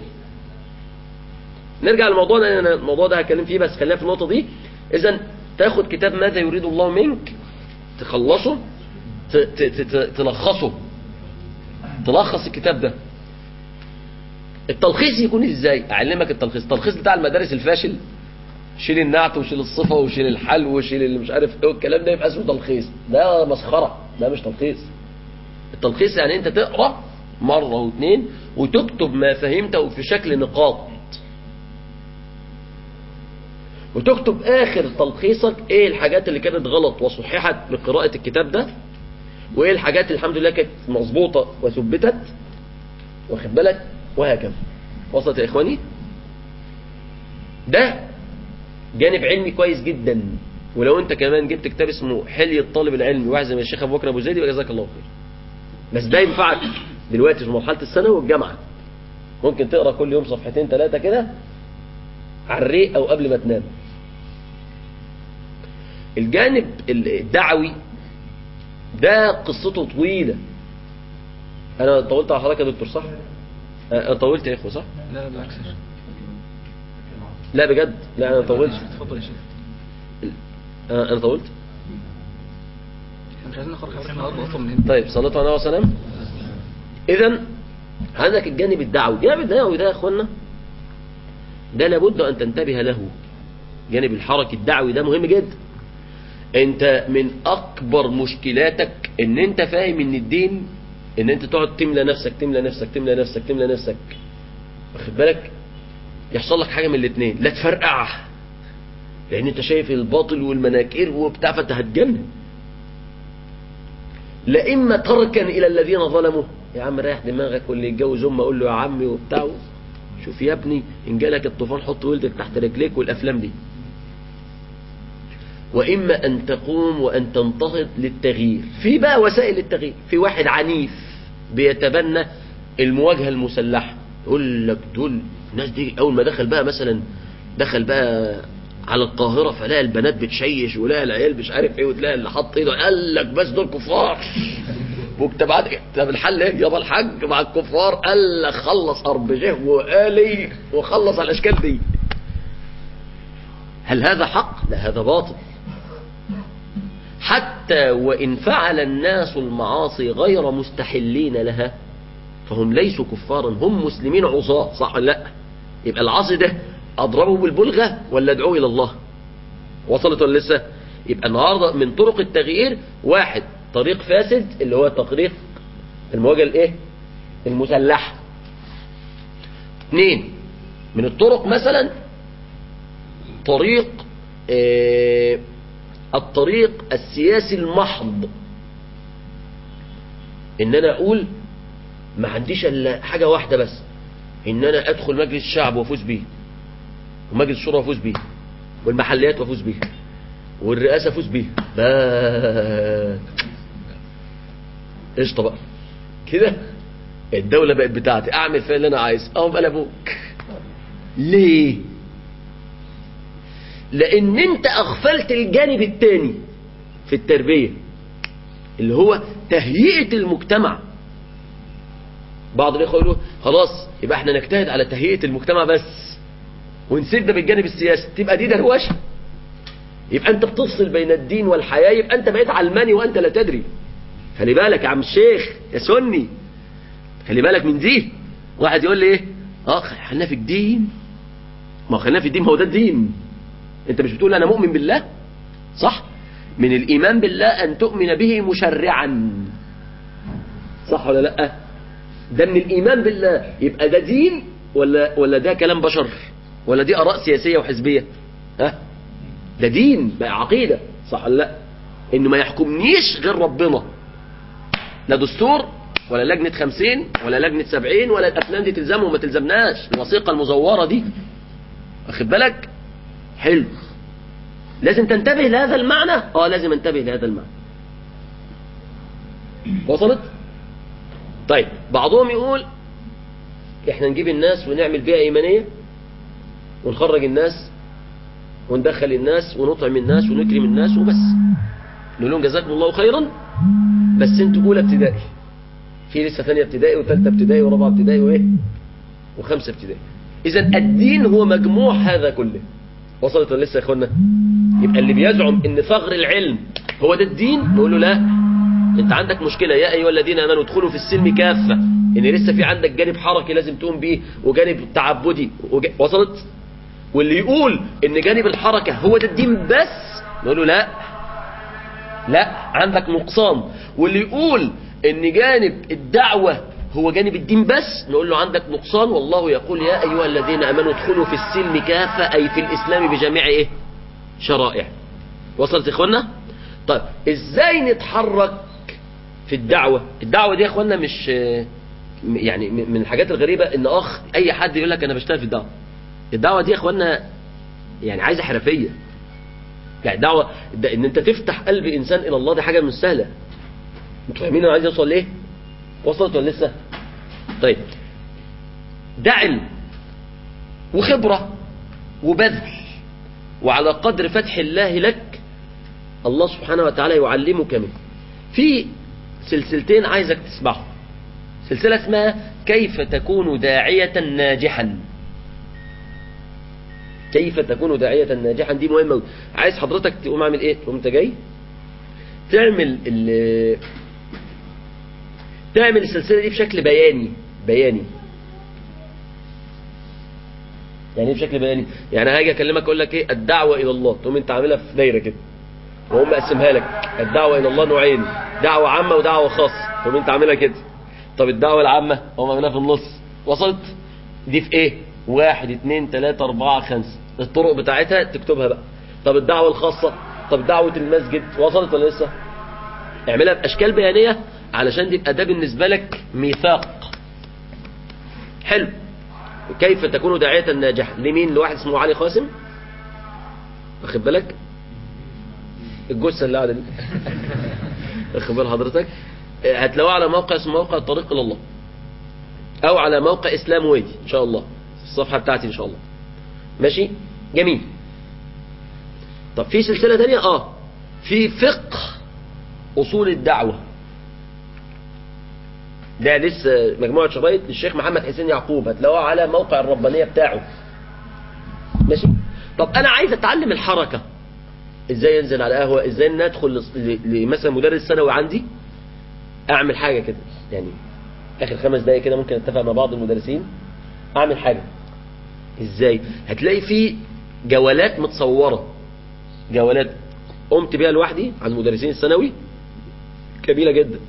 A: نرجع لموضوعنا، انا الموضوع ده هتكلم فيه بس خلينا في النقطه دي. اذا تاخد كتاب ماذا يريد الله منك، تخلصه، تلخصه، تلخص الكتاب ده. التلخيص يكون ازاي؟ اعلمك التلخيص. التلخيص بتاع المدارس الفاشل، شيل النعت وشيل الصفه وشيل الحل وشيل اللي مش عارف ايه والكلام ده، يبقى اسمه تلخيص. ده مسخره، ده مش تلخيص. التلخيص يعني انت تقرا مره واثنين وتكتب ما فهمته في شكل نقاط، وتكتب اخر تلخيصك ايه الحاجات اللي كانت غلط وصححت بقراءة الكتاب ده، وايه الحاجات اللي الحمد لله كانت مظبوطة وثبتت، واخد بالك، وهكذا. وصلت يا اخواني؟ ده جانب علمي كويس جدا. ولو انت كمان جبت كتاب اسمه حلية الطالب العلمي واحد زي الشيخ ابو بكر ابو زيد، يبقى جزاك الله خير. بس ده ينفعك دلوقتي في مرحلة الثانوي والجامعة. ممكن تقرا كل يوم صفحتين ثلاثة كده على الريق او قبل ما تنام. الجانب الدعوي ده قصته طويلة. انا طولت على حضرتك يا دكتور صح؟ انا طولت يا اخوة صح؟
B: لا لا بالعكس.
A: لا بجد، لا انا طولت.
B: اتفضل يا شيخ.
A: انا طولت.
B: احنا مش عايزين نخرج حضرتك النهارده اصلا من هنا.
A: طيب صليت على وسلم. اذا عندك الجانب الدعوي. الجانب الدعوي ده يا اخوانا ده لابد ان تنتبه له. جانب الحركي الدعوي ده مهم جدا. انت من اكبر مشكلاتك ان انت فاهم ان الدين ان انت تقعد تملى نفسك تملى نفسك تملى نفسك تملى نفسك، واخد بالك، يحصل لك حاجه من الاثنين، لا تفرقع لان انت شايف الباطل والمناكير وبتاع فانت هتجنن، لا اما تركن الى الذين ظلموا. يا عم ريح دماغك، واللي يتجوز امه اقول له يا عمي وبتاع، شوف يا ابني ان جالك الطوفان حط ولدك تحت رجليك والافلام دي. وإما أن تقوم وأن تنتهض للتغيير. في بقى وسائل التغيير. في واحد عنيف بيتبنى المواجهة المسلحة، يقول لك دول الناس دي أول ما دخل بقى مثلا دخل بقى على القاهرة فلاقي البنات بتشيش ولاقي العيال مش عارف ايه وتلاقي اللي حط ايده، قال لك بس دول كفار وبتبعد. طب الحل ايه يابا الحاج مع الكفار؟ قال لك خلص اربجيه وآلي وخلص على الاشكال دي. هل هذا حق؟ لا هذا باطل. حتى وإن فعل الناس المعاصي غير مستحلين لها فهم ليسوا كفارا، هم مسلمين عصاة، صح ولا لا؟ يبقى العاصي ده أضربه بالبلغة ولا أدعوه إلى الله؟ وصلت ولا لسه؟ يبقى النهاردة من طرق التغيير واحد طريق فاسد اللي هو طريق المواجهة الايه؟ المسلحة. اثنين من الطرق مثلا طريق الطريق السياسي المحض، ان انا اقول ما عنديش الا حاجة واحدة بس، ان انا ادخل مجلس الشعب وافوز بيه، ومجلس الشورى وافوز بيه، والمحليات وافوز بيه، والرئاسة افوز بيه، قشطة بقى كده الدولة بقت بتاعتي، اعمل فيها اللي انا عايز، اقوم انا ابوك. ليه؟ لان انت اغفلت الجانب الثاني في التربية اللي هو تهيئة المجتمع. بعض الاخوة يقولوا خلاص يبقى احنا نجتهد على تهيئة المجتمع بس ونسيبنا بالجانب السياسي، تبقى دي دروشة، يبقى انت بتفصل بين الدين والحياة، يبقى انت بقيت علماني وانت لا تدري. خلي بالك يا عم الشيخ يا سني، خلي بالك من دي. واحد يقول لي ايه خلينا في الدين، ما خلينا في الدين، ما هو ده الدين. انت مش بتقول انا مؤمن بالله صح؟ من الايمان بالله ان تؤمن به مشرعا، صح ولا لا؟ ده من الايمان بالله. يبقى ده دين ولا ده كلام بشر ولا دي اراء سياسية وحزبية؟ ده دين بقى، عقيدة، صح ولا لا؟ انه ما يحكمنيش غير ربنا، لا دستور ولا لجنة 50 ولا لجنة 70 ولا الافلام دي تلزمه وما تلزمناش، الوثيقة المزورة دي، واخد بالك؟ حلو. لازم تنتبه لهذا المعنى. لازم انتبه لهذا المعنى. وصلت؟ طيب بعضهم يقول احنا نجيب الناس ونعمل بيئة ايمانية ونخرج الناس وندخل الناس ونطعم الناس ونكرم الناس وبس، نقول لهم جزاكم الله خيرا بس انتوا اولى ابتدائي في لسه ثانيه ابتدائي وثالثه ابتدائي ورابعه ابتدائي وايه وخمسه ابتدائي. اذا الدين هو مجموع هذا كله. وصلت ولا لسه يا اخوانا؟ يبقى اللي بيزعم ان ثغر العلم هو ده الدين نقول له لا، انت عندك مشكله. يا ايها الذين امنوا ادخلوا في السلم كافه، ان لسه في عندك جانب حركي لازم تقوم بيه وجانب تعبدي وصلت. واللي يقول ان جانب الحركه هو ده الدين بس نقول له لا لا، عندك نقصان. واللي يقول ان جانب الدعوه هو جانب الدين بس نقول له عندك نقصان. والله يقول يا ايها الذين امنوا ادخلوا في السلم كافه، اي في الاسلام بجميع ايه شرائع. وصلت يا اخوانا؟ طيب ازاي نتحرك في الدعوه؟ الدعوه دي يا اخوانا مش يعني من الحاجات الغريبه ان اي حد يقول لك انا بشتغل في الدعوه. الدعوه دي يا اخوانا يعني عايزه حرفيه. يعني الدعوه ان انت تفتح قلب انسان الى الله، دي حاجه مش سهله. انتوا فاهمين انا عايز اوصل ليه؟ وصلت ولا لسه؟ طيب ده علم وخبره وبذل، وعلى قدر فتح الله لك الله سبحانه وتعالى يعلمك منه. في سلسلتين عايزك تسمعهم. سلسله اسمها كيف تكون داعيه ناجحا. كيف تكون داعية ناجحا دي مهمة قوي. عايز حضرتك تقوم اعمل ايه؟ تقوم انت جاي تعمل السلسلة دي بشكل بياني. يعني ايه بشكل بياني؟ يعني هاجي اكلمك اقول لك ايه الدعوة الى الله، تقوم انت عاملها في دايرة كده واقوم مقسمها لك. الدعوة الى الله نوعين، دعوة عامة ودعوة خاصة، تقوم انت عاملها كده. طب الدعوة العامة اقوم عاملها في النص. وصلت؟ دي في ايه؟ 1 2 3 4 5 الطرق بتاعتها تكتبها بقى. طب الدعوة الخاصة، طب دعوة المسجد. وصلت ولا لسه؟ اعملها بأشكال بيانية علشان تبقى ده بالنسبة لك ميثاق. حلو. كيف تكون داعية ناجحة لمين؟ لواحد اسمه علي قاسم، واخد بالك؟ الجثة اللي قاعدة دي واخد بال حضرتك؟ هتلاقوه على موقع اسمه موقع الطريق إلى الله، او على موقع اسلام ويدي ان شاء الله، الصفحة بتاعتي ان شاء الله. ماشي؟ جميل. طب في سلسلة تانية في فقه اصول الدعوة. ده لسه مجموعة شرايط للشيخ محمد حسين يعقوب، هتلاقوها على موقع الربانية بتاعه. ماشي؟ طب انا عايز اتعلم الحركة، ازاي انزل على قهوة، ازاي ان ادخل مثلا مدرس ثانوي عندي اعمل حاجة كده. يعني اخر 5 دقايق كده ممكن اتفق مع بعض المدرسين اعمل حاجة. ازاي؟ هتلاقي في جولات متصورة، جولات قمت بيها لوحدي عن المدرسين الثانوي كبيرة جدا،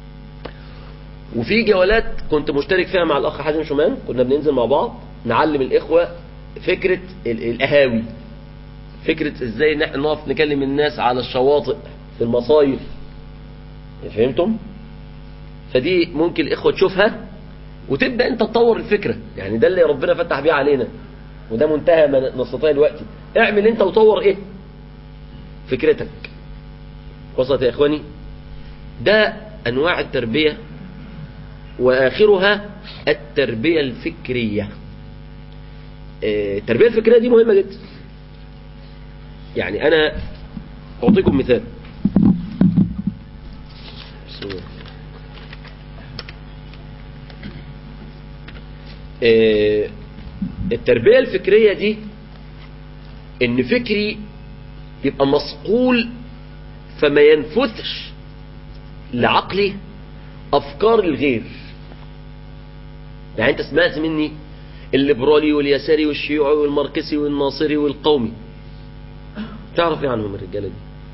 A: وفي جولات كنت مشترك فيها مع الاخ حازم شومان، كنا بننزل مع بعض نعلم الاخوة فكرة القهاوي، فكرة ازاي ان احنا نقف نكلم الناس على الشواطئ في المصايف. فهمتم؟ فدي ممكن الاخوة تشوفها وتبدأ انت تطور الفكرة. يعني ده اللي ربنا فتح بيه علينا، وده منتهى ما نستطيع دلوقتي. اعمل انت وطور ايه فكرتك. وصلت يا اخواني؟ ده انواع التربية، واخرها التربية الفكرية. التربية الفكرية دي مهمة جدا. يعني انا اعطيكم مثال. بسم الله. التربية الفكرية دي ان فكري يبقى مصقول فما ينفذش لعقلي افكار الغير. يعني انت سمعت مني الليبرالي واليساري والشيوعي والماركسي والناصري والقومي، تعرف ايه عنهم الرجالة دي؟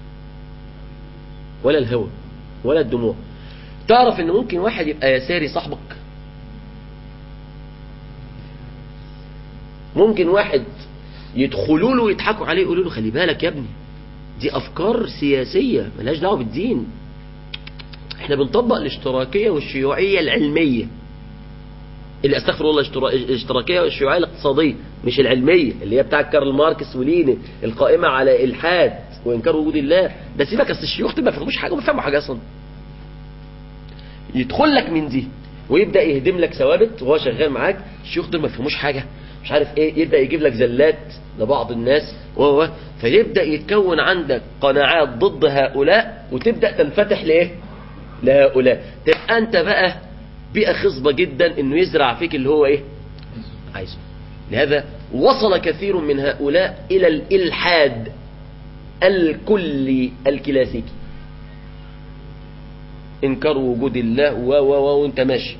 A: ولا الهوى ولا الدموع. تعرف ان ممكن واحد يبقى يساري صاحبك، ممكن واحد يدخلوا له ويضحكوا عليه يقولوا له خلي بالك يا ابني دي افكار سياسية ملهاش دعوه بالدين، احنا بنطبق الاشتراكية والشيوعية العلمية، اللي استغفر الله الاشتراكية والشيوعية الاقتصادية مش العلمية اللي هي بتاع كارل ماركس ولينين القائمة على الحاد وانكار وجود الله. ده سيبك، اصل الشيوخ ما بيفهموش حاجة وما بيفهموا حاجة اصلا. يدخل لك من دي ويبدأ يهدم لك ثوابت وهو شغال معاك. الشيوخ دول ما بيفهموش حاجة مش عارف ايه، يبدأ يجيب لك زلات لبعض الناس فيبدأ يتكون عندك قناعات ضد هؤلاء وتبدأ تنفتح لايه؟ لهؤلاء. تبقى انت بقى بيئة خصبة جدا انه يزرع فيك اللي هو ايه عايزه. لهذا وصل كثير من هؤلاء الى الالحاد الكلي الكلاسيكي، انكار وجود الله وانت ماشي،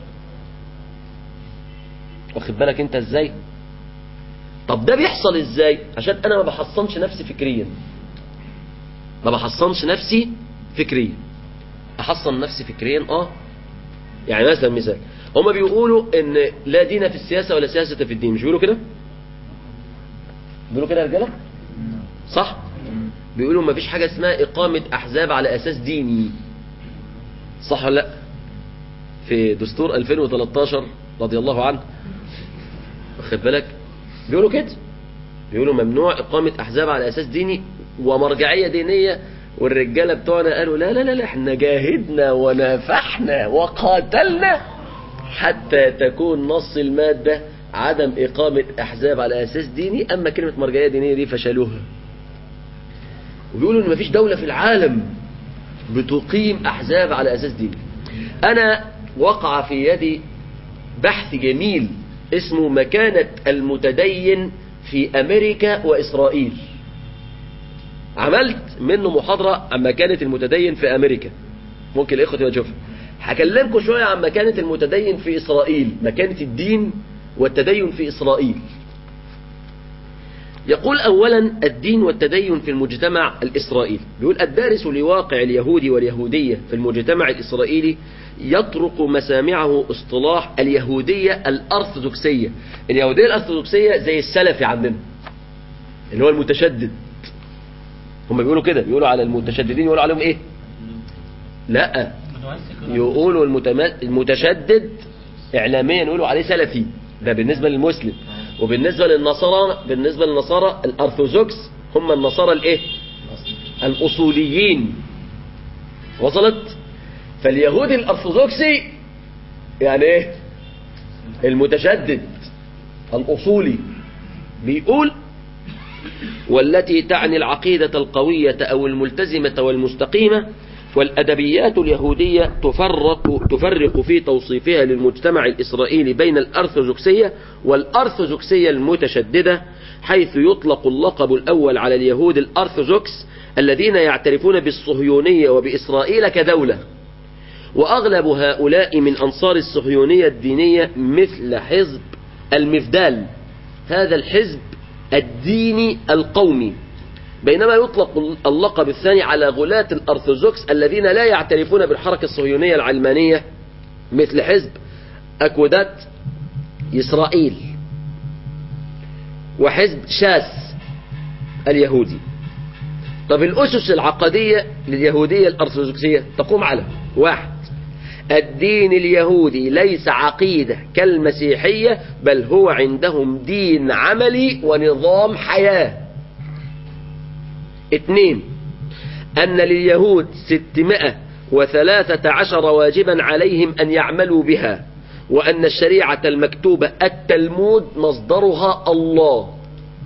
A: واخد بالك انت ازاي؟ طب ده بيحصل ازاي؟ عشان انا ما بحصنش نفسي فكريا، ما بحصنش نفسي فكريا. احصن نفسي فكريا يعني مثلا هما بيقولوا ان لا دين في السياسة ولا سياسة في الدين، مش بيقولوا كده؟ بيقولوا كده يا رجاله؟ صح؟ بيقولوا ما فيش حاجة اسمها اقامة احزاب على اساس ديني، صح ولا لا؟ في دستور 2013 رضي الله عنه، واخد بالك، بيقولوا كده، بيقولوا ممنوع اقامة احزاب على اساس ديني ومرجعية دينية. والرجالة بتوعنا قالوا لا لا لا، احنا جاهدنا ونافحنا وقاتلنا حتى تكون نص المادة عدم إقامة أحزاب على أساس ديني، أما كلمة مرجعية دينية دي فشلوها. وبيقولوا إن مفيش دولة في العالم بتقيم أحزاب على أساس ديني. أنا وقع في يدي بحث جميل اسمه مكانة المتدين في أمريكا وإسرائيل، عملت منه محاضرة عن مكانة المتدين في أمريكا، ممكن الإخوة تبقى تشوفها. هكلمكم شوية عن مكانة المتدين في إسرائيل، مكانة الدين والتدين في إسرائيل. يقول أولا الدين والتدين في المجتمع الإسرائيلي، بيقول الدارس لواقع اليهود واليهودية في المجتمع الإسرائيلي يطرق مسامعه اصطلاح اليهودية الأرثوذكسية. اليهودية الأرثوذكسية زي السلفي عندنا اللي هو المتشدد، هم بيقولوا كده، بيقولوا على المتشددين يقولوا عليهم ايه؟ لا، يقولوا المتشدد اعلاميا يقولوا عليه سلفي، ده بالنسبة للمسلم. وبالنسبة للنصارى الارثوذكس هم النصارى الايه؟ الاصوليين. وصلت؟ فاليهودي الارثوذكسي يعني ايه؟ المتشدد الاصولي. بيقول والتي تعني العقيدة القوية أو الملتزمة والمستقيمة. والأدبيات اليهودية تفرق في توصيفها للمجتمع الإسرائيلي بين الأرثوذكسية والأرثوذكسية المتشددة، حيث يطلق اللقب الأول على اليهود الأرثوذكس الذين يعترفون بالصهيونية وبإسرائيل كدولة. وأغلب هؤلاء من أنصار الصهيونية الدينية مثل حزب المفدال، هذا الحزب الديني القومي. بينما يطلق اللقب الثاني على غلاة الأرثوذكس الذين لا يعترفون بالحركة الصهيونية العلمانية مثل حزب أكودات إسرائيل وحزب شاس اليهودي. طب الأسس العقدية لليهودية الأرثوذكسية تقوم على: 1. الدين اليهودي ليس عقيدة كالمسيحية، بل هو عندهم دين عملي ونظام حياة. 2. أن لليهود 613 واجبا عليهم أن يعملوا بها، وأن الشريعة المكتوبة التلمود مصدرها الله.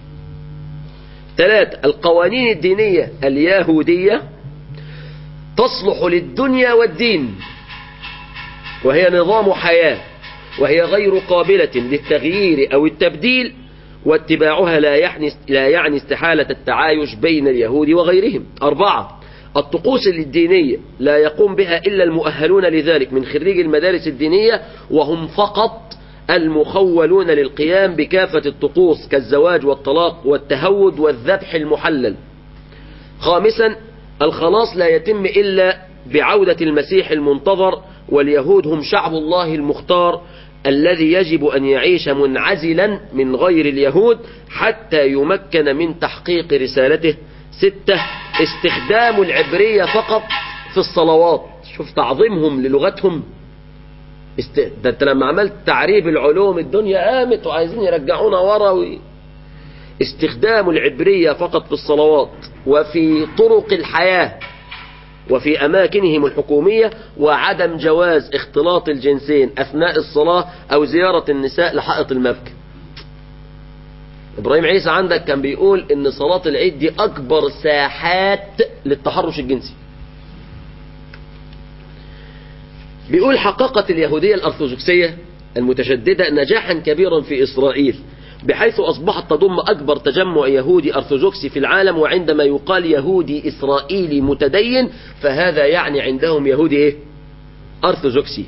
A: 3. القوانين الدينية اليهودية تصلح للدنيا والدين، وهي نظام حياة، وهي غير قابلة للتغيير أو التبديل، واتباعها لا يعني استحالة التعايش بين اليهود وغيرهم. 4. الطقوس الدينية لا يقوم بها إلا المؤهلون لذلك من خريج المدارس الدينية، وهم فقط المخولون للقيام بكافة الطقوس كالزواج والطلاق والتهود والذبح المحلل. 5. الخلاص لا يتم إلا بعودة المسيح المنتظر، واليهود هم شعب الله المختار الذي يجب أن يعيش منعزلا من غير اليهود حتى يمكن من تحقيق رسالته. 6. استخدام العبرية فقط في الصلوات. شوف تعظيمهم للغتهم. ده انت لما عملت تعريب العلوم الدنيا قامت وعايزين يرجعونا ورا. استخدام العبرية فقط في الصلوات وفي طرق الحياة وفي أماكنهم الحكومية، وعدم جواز اختلاط الجنسين أثناء الصلاة أو زيارة النساء لحائط المبكى. إبراهيم عيسى عندك كان بيقول إن صلاة العيد دي أكبر ساحات للتحرش الجنسي. بيقول حققت اليهودية الأرثوذكسية المتشددة نجاحا كبيرا في إسرائيل، بحيث أصبحت تضم أكبر تجمع يهودي أرثوذكسي في العالم. وعندما يقال يهودي إسرائيلي متدين فهذا يعني عندهم يهودي إيه؟ أرثوذكسي.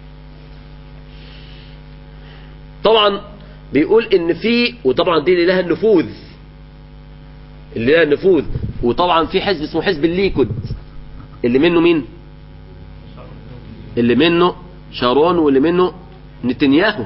A: طبعا بيقول إن في، وطبعا دي اللي لها النفوذ، اللي لها النفوذ. وطبعا في حزب اسمه حزب الليكود، اللي منه مين؟ اللي منه شارون واللي منه نتنياهو.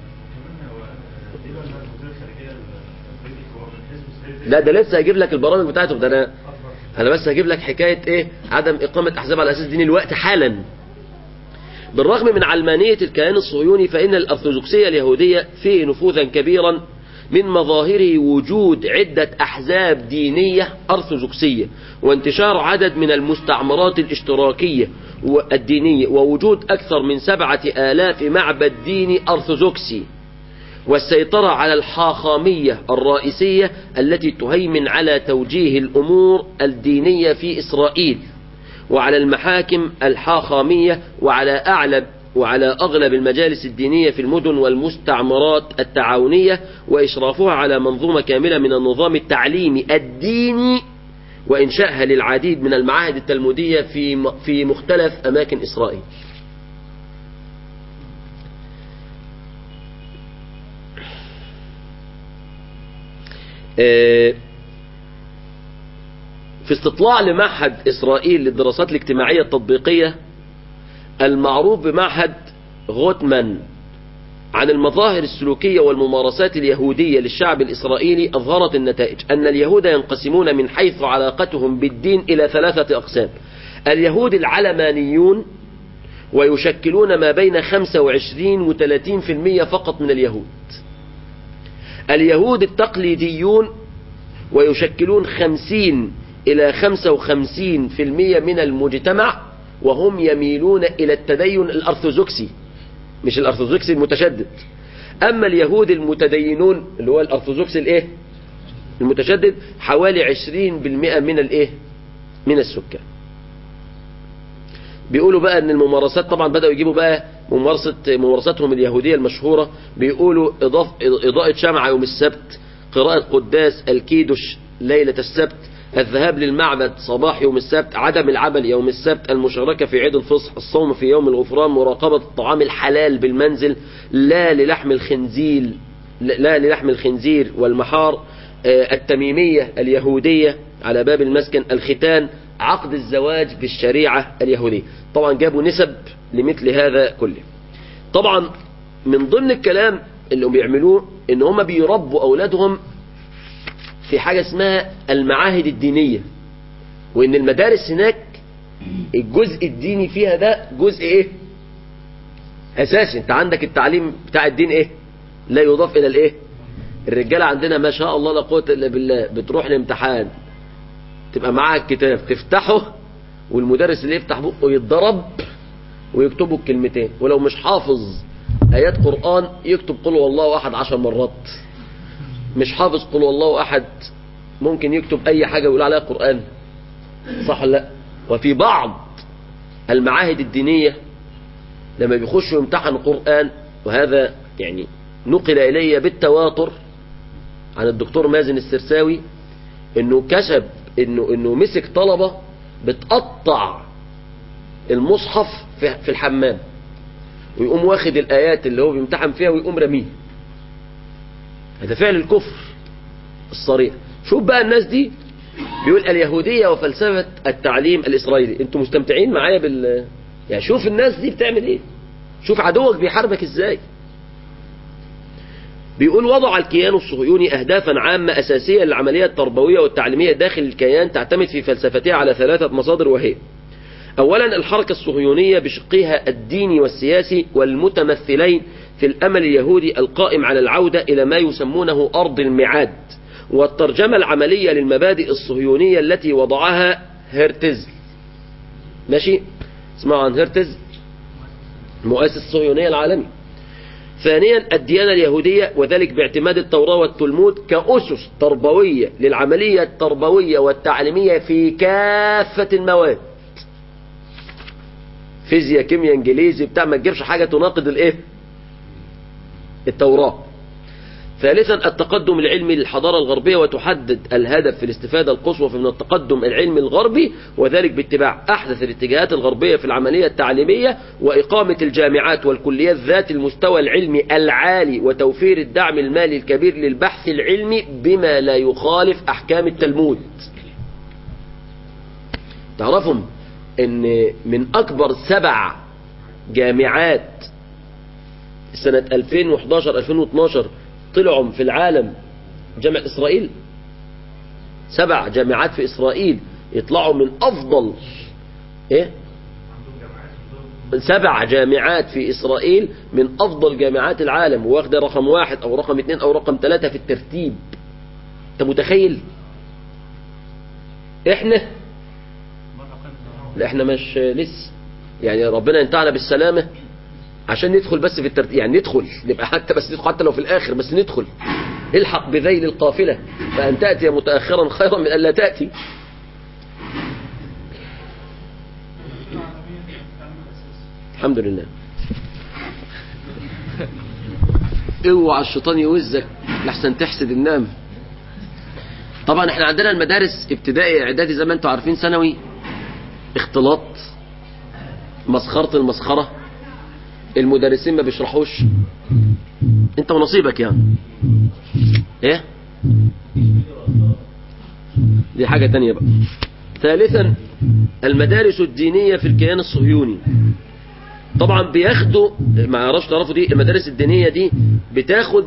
A: لا ده لسه هجيب لك البرامج بتاعته. ده انا بس هجيب لك حكاية ايه عدم اقامة احزاب على اساس ديني الوقت حالا. بالرغم من علمانية الكيان الصهيوني فإن الأرثوذكسية اليهودية فيه نفوذا كبيرا، من مظاهره وجود عدة أحزاب دينية أرثوذكسية، وانتشار عدد من المستعمرات الاشتراكية والدينية، ووجود أكثر من 7,000 معبد ديني أرثوذكسي، والسيطرة على الحاخامية الرئيسية التي تهيمن على توجيه الأمور الدينية في إسرائيل، وعلى المحاكم الحاخامية، وعلى أغلب المجالس الدينية في المدن والمستعمرات التعاونية، وإشرافها على منظومة كاملة من النظام التعليمي الديني، وإنشائها للعديد من المعاهد التلمودية في مختلف أماكن إسرائيل. في استطلاع لمعهد إسرائيل للدراسات الاجتماعية التطبيقية المعروف بمعهد غوتمان عن المظاهر السلوكية والممارسات اليهودية للشعب الإسرائيلي، أظهرت النتائج أن اليهود ينقسمون من حيث علاقتهم بالدين إلى 3 أقسام: اليهود العلمانيون، ويشكلون ما بين 25 و 30% فقط من اليهود. اليهود التقليديون، ويشكلون 50 إلى 55% من المجتمع، وهم يميلون إلى التدين الأرثوذكسي، مش الأرثوذكسي المتشدد. أما اليهود المتدينون اللي هو الأرثوذكسي الإيه؟ المتشدد، حوالي 20% من الإيه؟ من السكان. بيقولوا بقى ان الممارسات، طبعا بدأوا يجيبوا بقى ممارساتهم اليهودية المشهورة. بيقولوا إضاءة شمعة يوم السبت، قراءة قداس الكيدوش ليلة السبت، الذهاب للمعبد صباح يوم السبت، عدم العمل يوم السبت، المشاركة في عيد الفصح، الصوم في يوم الغفران، مراقبة الطعام الحلال بالمنزل، لا للحم الخنزير والمحار، التميمية اليهودية على باب المسكن، الختان، عقد الزواج بالشريعة اليهودية. طبعا جابوا نسب لمثل هذا كله. طبعا من ضمن الكلام اللي هم بيعملوه ان هم بيربوا اولادهم في حاجة اسمها المعاهد الدينية، وان المدارس هناك الجزء الديني فيها ده جزء ايه اساسي. انت عندك التعليم بتاع الدين ايه لا يضاف الى الايه. الرجالة عندنا ما شاء الله لا قوة الا بالله، بتروح الامتحان تبقى معاها الكتاب تفتحه، والمدرس اللي يفتح بقه يتضرب ويكتبوا الكلمتين، ولو مش حافظ آيات قرآن يكتب قل والله أحد 10 مرات. مش حافظ قل والله أحد ممكن يكتب أي حاجة ويقول عليها قرآن، صح ولا لا؟ وفي بعض المعاهد الدينية لما بيخشوا يمتحنوا قرآن، وهذا يعني نقل إلي بالتواتر عن الدكتور مازن السرساوي انه كشف انه مسك طلبة بتقطع المصحف في الحمام، ويقوم واخد الآيات اللي هو بيمتحن فيها ويقوم رميه. هذا فعل الكفر الصريح. شوف بقى الناس دي، بيقول اليهودية وفلسفة التعليم الإسرائيلي. انتوا مستمتعين معايا يعني شوف الناس دي بتعمل ايه، شوف عدوك بيحاربك ازاي. بيقول وضع الكيان الصهيوني أهدافا عامة أساسية للعملية التربوية والتعليمية داخل الكيان، تعتمد في فلسفتها على 3 مصادر، وهي: أولا الحركة الصهيونية بشقها الديني والسياسي، والمتمثلين في الأمل اليهودي القائم على العودة إلى ما يسمونه أرض الميعاد، والترجمة العملية للمبادئ الصهيونية التي وضعها هرتز. ماشي، اسمعوا عن هرتز، مؤسس الصهيونية العالمي. ثانيا الديانة اليهودية، وذلك باعتماد التوراة والتلمود كأسس تربوية للعملية التربوية والتعليمية في كافة المواد. فيزياء كيمياء انجليزي بتاع، ما تجيبش حاجة تناقض الايه التوراة. ثالثا التقدم العلمي للحضارة الغربية، وتحدد الهدف في الاستفادة القصوى من التقدم العلمي الغربي، وذلك باتباع أحدث الاتجاهات الغربية في العملية التعليمية، وإقامة الجامعات والكليات ذات المستوى العلمي العالي، وتوفير الدعم المالي الكبير للبحث العلمي بما لا يخالف أحكام التلمود. تعرفهم ان من أكبر 7 جامعات سنة 2011-2012 طلعوا في العالم جامعة إسرائيل. 7 جامعات في إسرائيل يطلعوا من أفضل 7 جامعات في إسرائيل من أفضل جامعات العالم، واخدة رقم 1 أو رقم 2 أو رقم 3 في الترتيب. أنت متخيل؟ لا احنا مش لسه، يعني ربنا ينتعنا بالسلامة عشان ندخل بس في الترتيب، يعني ندخل نبقى حتى بس ندخل، حتى لو في الآخر بس ندخل. الحق بذيل القافلة، فأن تأتي متأخرا خيرا من أن لا تأتي. الحمد لله. اوعى الشيطان يوزك لحسن تحسد النام. طبعا احنا عندنا المدارس ابتدائي اعدادي زي ما انتم عارفين، ثانوي اختلاط، مسخرة المسخرة، المدرسين ما بيشرحوش، انت ونصيبك يعني ايه، دي حاجة تانية بقى. ثالثا المدارس الدينية في الكيان الصهيوني. طبعا بياخدوا، ما اعرفش تعرفوا دي، المدارس الدينية دي بتاخد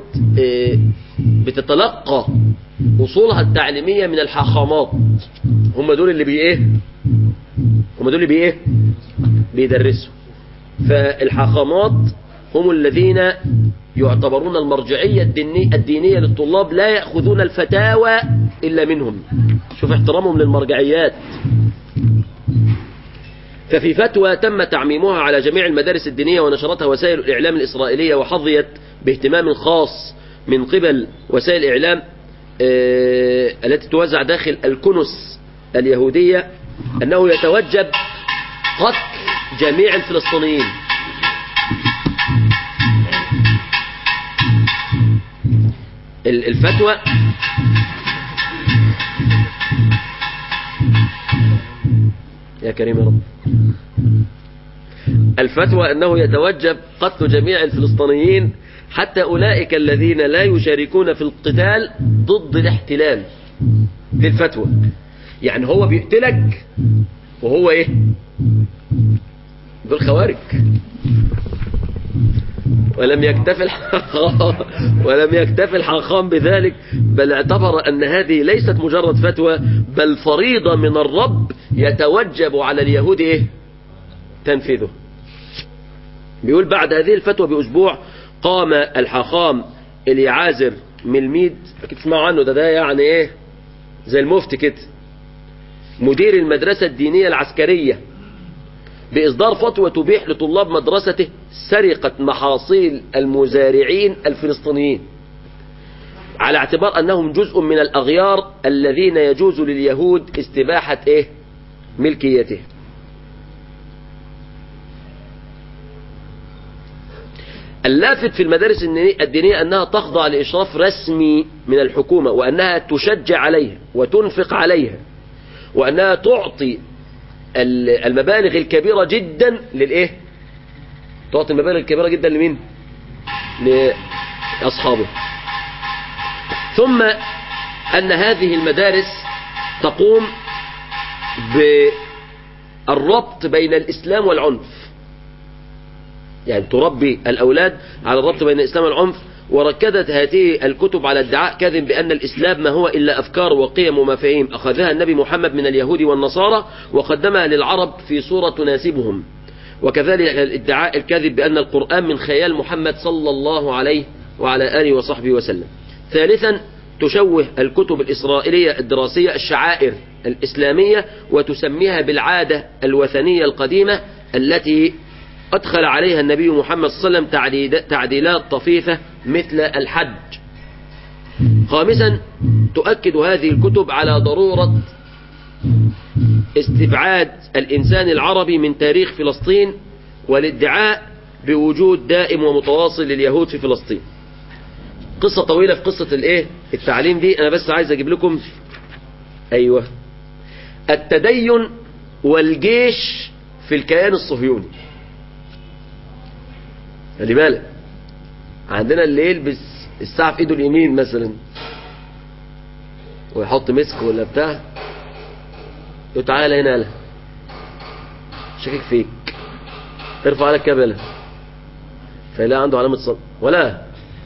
A: بتتلقى اصولها التعليمية من الحاخامات. هم دول اللي هم دول اللي بيدرسوا. فالحاخامات هم الذين يعتبرون المرجعية الدينية للطلاب، لا يأخذون الفتاوى إلا منهم. شوف احترامهم للمرجعيات. ففي فتوى تم تعميمها على جميع المدارس الدينية ونشرتها وسائل الإعلام الإسرائيلية، وحظيت باهتمام خاص من قبل وسائل الإعلام التي توزع داخل الكنس اليهودية، أنه يتوجب قتل جميع الفلسطينيين. الفتوى يا كريم يا رب، الفتوى أنه يتوجب قتل جميع الفلسطينيين حتى أولئك الذين لا يشاركون في القتال ضد الاحتلال. دي الفتوى. يعني هو بيقتلك وهو دول خوارج. ولم يكتفي الحاخام بذلك، بل اعتبر أن هذه ليست مجرد فتوى، بل فريضة من الرب يتوجب على اليهود تنفيذه. بيقول بعد هذه الفتوى بأسبوع قام الحاخام اليعازر ملميد، أكيد تسمعوا عنه، ده يعني زي المفتي كده، مدير المدرسة الدينية العسكرية، بإصدار فتوى تبيح لطلاب مدرسته سرقة محاصيل المزارعين الفلسطينيين، على اعتبار أنهم جزء من الأغيار الذين يجوز لليهود استباحة ملكيته. اللافت في المدارس الدينية أنها تخضع لإشراف رسمي من الحكومة، وأنها تشجع عليها وتنفق عليها، وأنها تعطي المبالغ الكبيرة جدا تعطي المبالغ الكبيرة جدا لمين؟ لأصحابه. ثم أن هذه المدارس تقوم بالربط بين الإسلام والعنف، يعني تربي الأولاد على الربط بين الإسلام والعنف. وركدت هذه الكتب على ادعاء كاذب بأن الإسلام ما هو إلا أفكار وقيم ومفاهيم أخذها النبي محمد من اليهود والنصارى وقدمها للعرب في صورة تناسبهم، وكذلك الادعاء الكاذب بأن القرآن من خيال محمد صلى الله عليه وعلى آله وصحبه وسلم. ثالثا تشوه الكتب الإسرائيلية الدراسية الشعائر الإسلامية، وتسميها بالعادة الوثنية القديمة التي أدخل عليها النبي محمد صلى الله عليه وسلم تعديلات طفيفة مثل الحج. خامسا تؤكد هذه الكتب على ضرورة استبعاد الإنسان العربي من تاريخ فلسطين والادعاء بوجود دائم ومتواصل لليهود في فلسطين. قصة طويلة في قصة الايه التعليم دي، انا بس عايز اجيب لكم ايوه التدين والجيش في الكيان الصهيوني. خلي بالك، عندنا اللي يلبس الساعة في ايده اليمين مثلا ويحط مسك ولا بتاع، يقول تعالى هنا، يلا شاكك فيك، ارفع عليك كبلة، فيلاقي عنده علامة صلاة، ولا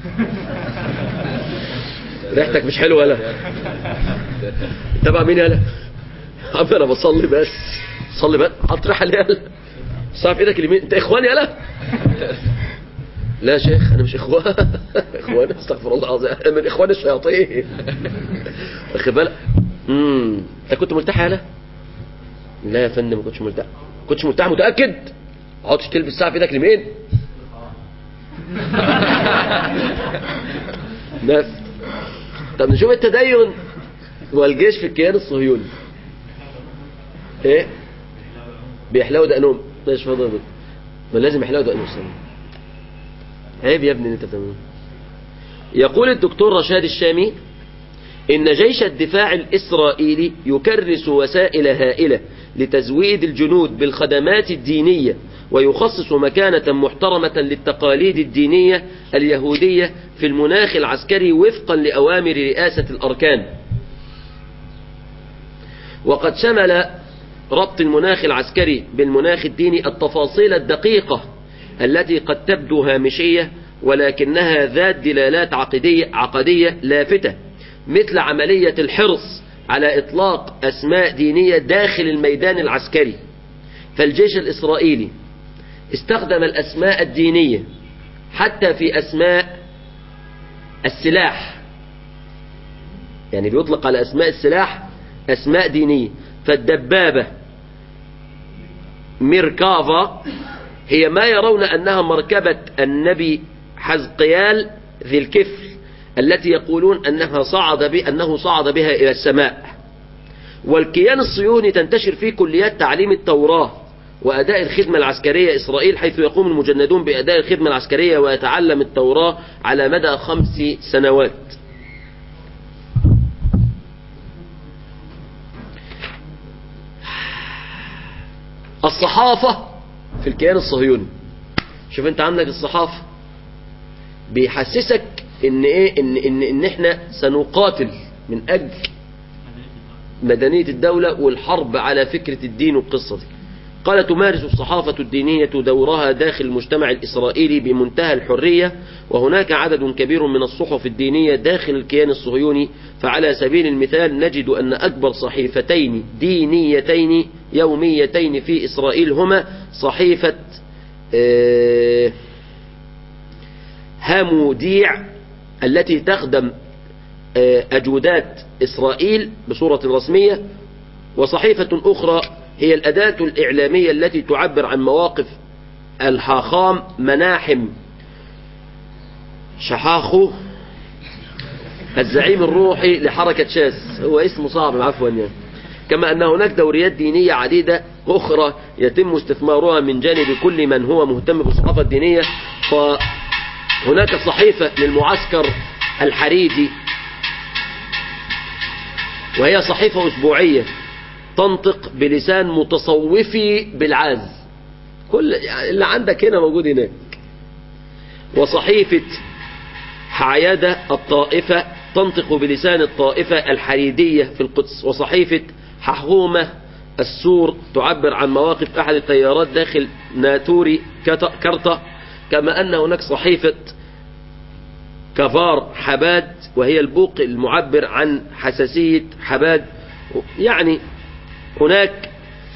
A: ريحتك مش حلوة، ولا تبع مين؟ يلا عم انا بصلي بس، صلي بس، حط ريحة ليه؟ يلا الساعة في ايدك اليمين، انت اخواني؟ يلا لا يا شيخ انا مش اخوان اخوان استغفر الله العظيم، انا من اخوان الشياطين. واخد بالك؟ انت كنت ملتحي؟ يلا لا يا فندم ما كنتش ملتحي. كنتش ملتحي متاكد؟ ما عادش تلبس ساعه في ايدك اليمين. بس طب نشوف التدين والجيش في الكيان الصهيوني. ايه بيحلقوا دقنهم؟ ماشي فاضل بك، ما لازم يحلقوا دقنهم. عيب يا ابني انت بتعمله. يقول الدكتور رشاد الشامي إن جيش الدفاع الإسرائيلي يكرس وسائل هائلة لتزويد الجنود بالخدمات الدينية، ويخصص مكانة محترمة للتقاليد الدينية اليهودية في المناخ العسكري وفقا لأوامر رئاسة الأركان. وقد شمل ربط المناخ العسكري بالمناخ الديني التفاصيل الدقيقة التي قد تبدو هامشية ولكنها ذات دلالات عقدية لافتة، مثل عملية الحرص على إطلاق أسماء دينية داخل الميدان العسكري. فالجيش الإسرائيلي استخدم الأسماء الدينية حتى في أسماء السلاح، يعني بيطلق على أسماء السلاح أسماء دينية. فالدبابة ميركافا هي ما يرون أنها مركبة النبي حزقيال ذي الكفل التي يقولون أنه صعد بها إلى السماء. والكيان الصهيوني تنتشر فيه كليات تعليم التوراة وأداء الخدمة العسكرية إسرائيل، حيث يقوم المجندون بأداء الخدمة العسكرية ويتعلم التوراة على مدى 5 سنوات. الصحافة في الكيان الصهيوني، شوف انت عندك الصحافة بيحسسك ان ايه ان احنا سنقاتل من اجل مدنية الدولة والحرب على فكرة الدين والقصة دي. قال تمارس الصحافة الدينية دورها داخل المجتمع الإسرائيلي بمنتهى الحرية، وهناك عدد كبير من الصحف الدينية داخل الكيان الصهيوني. فعلى سبيل المثال نجد أن أكبر صحيفتين دينيتين يوميتين في إسرائيل هما صحيفة هاموديع التي تخدم أجودات إسرائيل بصورة رسمية، وصحيفة أخرى هي الأداة الإعلامية التي تعبر عن مواقف الحاخام مناحم شحاخو الزعيم الروحي لحركة شاس، هو اسمه صعب عفوا يعني. كما أن هناك دوريات دينية عديدة أخرى يتم استثمارها من جانب كل من هو مهتم بالصحافة الدينية. فهناك صحيفة للمعسكر الحريدي، وهي صحيفة أسبوعية تنطق بلسان متصوفي بالعاز، كل اللي عندك هنا موجود هناك. وصحيفة حعيدة الطائفة تنطق بلسان الطائفة الحريدية في القدس. وصحيفة ححومة السور تعبر عن مواقف أحد التيارات داخل ناتوري كرطة. كما أن هناك صحيفة كفار حباد، وهي البوق المعبر عن حساسية حباد. يعني هناك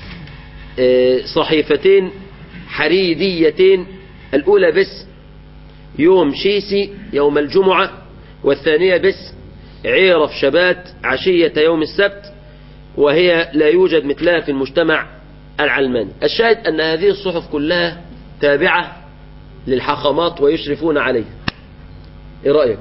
A: صحيفتين حريديتين، الأولى بس يوم شيسي يوم الجمعة، والثانية بس عيرف شبات عشية يوم السبت، وهي لا يوجد مثلها في المجتمع العلماني. الشاهد أن هذه الصحف كلها تابعة للحاخامات ويشرفون عليها. ايه رأيك؟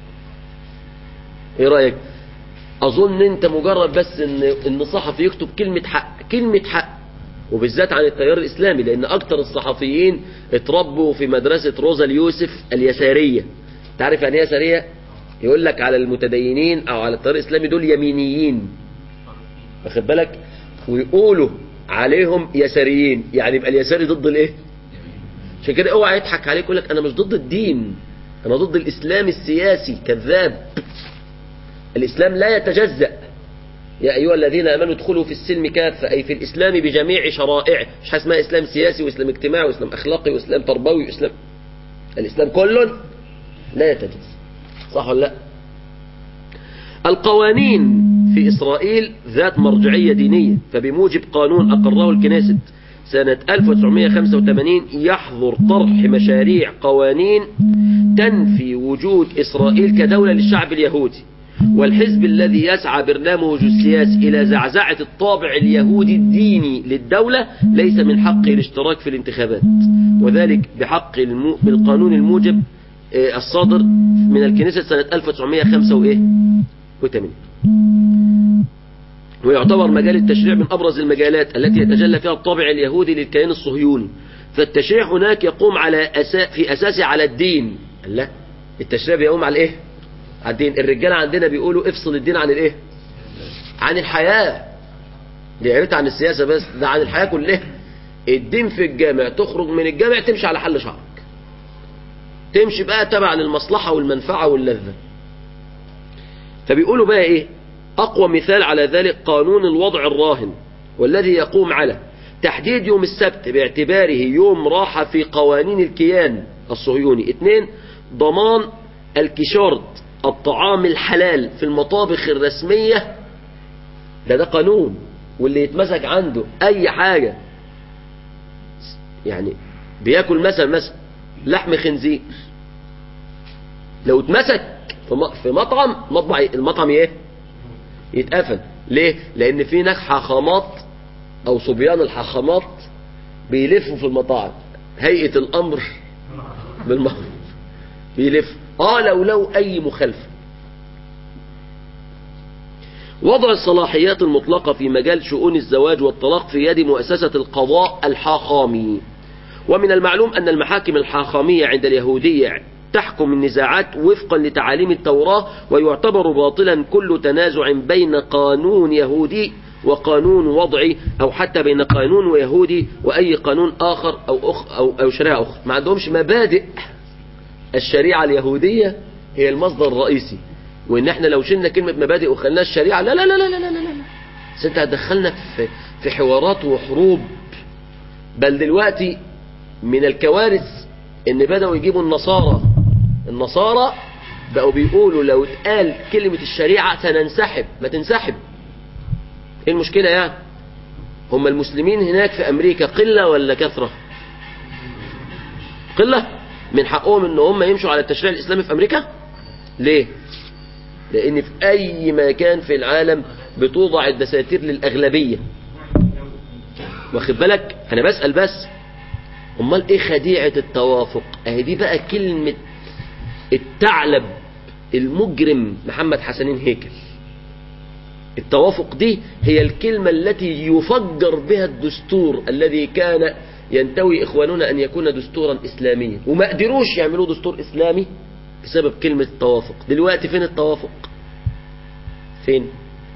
A: ايه رأيك؟ اظن انت مجرد بس ان صحفي يكتب كلمة حق وبالذات عن التيار الإسلامي، لأن أكتر الصحفيين اتربوا في مدرسة روزا اليوسف اليسارية. تعرف يعني ايه يسارية؟ يقول لك على المتدينين أو على التيار الإسلامي دول يمينيين، واخد بالك، ويقولوا عليهم يساريين، يعني يبقى اليساري ضد الايه؟ عشان كده اوعى يضحك عليك يقول لك انا مش ضد الدين، انا ضد الاسلام السياسي. كذاب. الاسلام لا يتجزأ. يا ايها الذين امنوا ادخلوا في السلم كافة، اي في الاسلام بجميع شرائعه، مش حاجه اسمها اسلام سياسي واسلام اجتماعي واسلام اخلاقي واسلام تربوي واسلام. الاسلام كله لا يتجزأ. صح ولا لا؟ القوانين في إسرائيل ذات مرجعية دينية، فبموجب قانون أقره الكنيست سنة 1985 يحظر طرح مشاريع قوانين تنفي وجود إسرائيل كدولة للشعب اليهودي، والحزب الذي يسعى برنامجه السياسي إلى زعزعة الطابع اليهودي الديني للدولة ليس من حقه الاشتراك في الانتخابات، وذلك بحق بالقانون الموجب الصادر من الكنيسة سنة 1985. ويعتبر مجال التشريع من أبرز المجالات التي يتجلى فيها الطابع اليهودي للكيان الصهيوني، فالتشريع هناك يقوم في أساسه على الدين. لا، التشريع بيقوم على إيه؟ على الدين. الرجال عندنا بيقولوا افصل الدين عن الإيه؟ عن الحياة. دي قريت عن السياسة بس، ده عن الحياة كلها. الدين في الجامع، تخرج من الجامع تمشي على حل شعرك، تمشي بقى تبع للمصلحة والمنفعة واللذة. فبيقولوا بقى ايه؟ اقوى مثال على ذلك قانون الوضع الراهن، والذي يقوم على تحديد يوم السبت باعتباره يوم راحة في قوانين الكيان الصهيوني. 2. ضمان الكشارت الطعام الحلال في المطابخ الرسمية. ده قانون، واللي يتمسك عنده اي حاجة يعني بياكل مثلا لحم خنزير، لو اتمسك في مطعم، المطعم ايه؟ يتقفل. ليه؟ لان في هناك حاخامات او صبيان الحاخامات بيلفوا في المطاعم، هيئة الامر بالمعروف بيلف لو اي مخالفة. وضع الصلاحيات المطلقة في مجال شؤون الزواج والطلاق في يد مؤسسة القضاء الحاخامي. ومن المعلوم أن المحاكم الحاخامية عند اليهودية تحكم النزاعات وفقا لتعاليم التوراة، ويعتبر باطلا كل تنازع بين قانون يهودي وقانون وضعي، أو حتى بين قانون ويهودي وأي قانون آخر أو شريعة أخرى. ما عندهمش مبادئ. الشريعة اليهودية هي المصدر الرئيسي، وإن احنا لو شلنا كلمة مبادئ وخلناها الشريعة، لا لا لا لا لا لا لا، بس انت هتدخلنا في حوارات وحروب. بل دلوقتي من الكوارث ان بدأوا يجيبوا النصارى بقوا بيقولوا لو اتقال كلمة الشريعة سننسحب. ما تنسحب، ايه المشكلة يعني؟ هم المسلمين هناك في امريكا قلة ولا كثرة؟ قلة. من حقهم ان هم يمشوا على التشريع الاسلامي في امريكا. ليه؟ لان في اي مكان في العالم بتوضع الدساتير للاغلبية، واخد بالك؟ انا بسأل بس، امال ايه خديعة التوافق؟ اهي دي بقى كلمة الثعلب المجرم محمد حسنين هيكل. التوافق دي هي الكلمة التي يفجر بها الدستور الذي كان ينتوي إخواننا أن يكون دستورا إسلاميا، وما قدروش يعملوا دستور إسلامي بسبب كلمة التوافق. دلوقتي فين التوافق؟ فين؟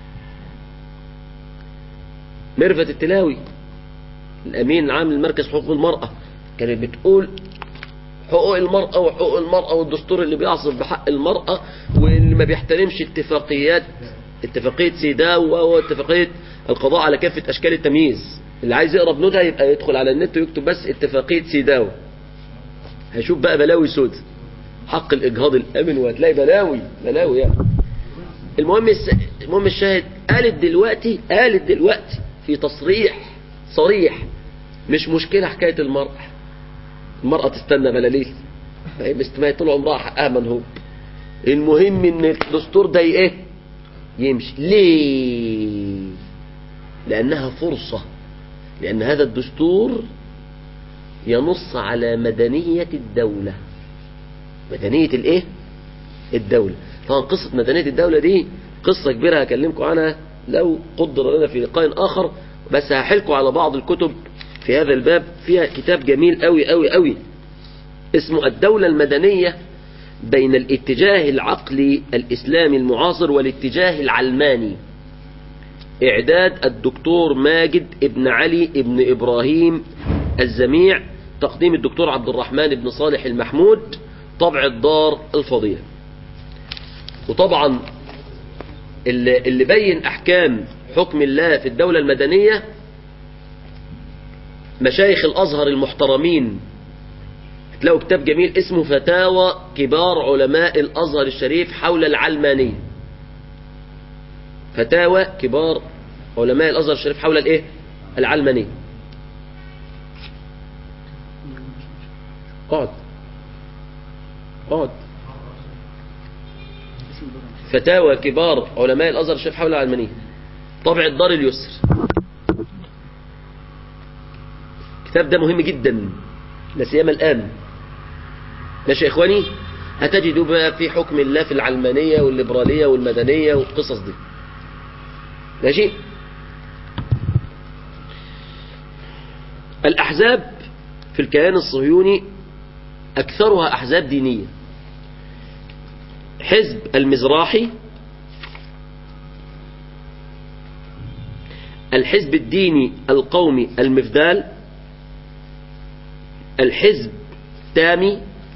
A: ميرفت التلاوي الأمين العام لمركز حقوق المرأة كانت بتقول حقوق المرأة وحقوق المرأة والدستور اللي بيعصف بحق المرأة واللي ما بيحترمش اتفاقية سيداو واتفاقية القضاء على كافة أشكال التمييز. اللي عايز يقرأ بنودها يبقى يدخل على النت ويكتب بس اتفاقية سيداو، هيشوف بقى بلاوي سود، حق الإجهاض الأمن، وهتلاقي بلاوي يعني. المهم الشاهد قالت دلوقتي في تصريح صريح مش مشكلة حكاية المرأة تستنى بلاليل، ما طول عمرها حقها منهوب. المهم ان الدستور ده ايه؟ يمشي. ليه؟ لانها فرصة، لان هذا الدستور ينص على مدنية الدولة. مدنية الايه؟ الدولة. طبعا قصة مدنية الدولة دي قصة كبيرة هكلمكم عنها لو قدر لنا في لقاء آخر، بس هحلكوا على بعض الكتب في هذا الباب. فيها كتاب جميل قوي قوي قوي اسمه الدولة المدنية بين الاتجاه العقلي الإسلامي المعاصر والاتجاه العلماني، إعداد الدكتور ماجد ابن علي ابن إبراهيم الزميع، تقديم الدكتور عبد الرحمن بن صالح المحمود، طبع الدار الفضيلة. وطبعا اللي بين أحكام حكم الله في الدولة المدنية مشايخ الأزهر المحترمين. تلاقوا كتاب جميل اسمه فتاوى كبار علماء الأزهر الشريف حول العلمانية. فتاوى كبار علماء الأزهر الشريف حول الايه؟ العلمانية. اقعد فتاوى كبار علماء الأزهر الشريف حول العلمانية، طبع الدار اليسر. الكتاب ده مهم جدا لا سيما الآن. ماشي يا إخواني؟ هتجدوا بقى في حكم الله في العلمانية والليبرالية والمدنية والقصص دي. ماشي؟ الأحزاب في الكيان الصهيوني أكثرها أحزاب دينية. حزب المزراحي، الحزب الديني القومي المفدال، الحزب تامي،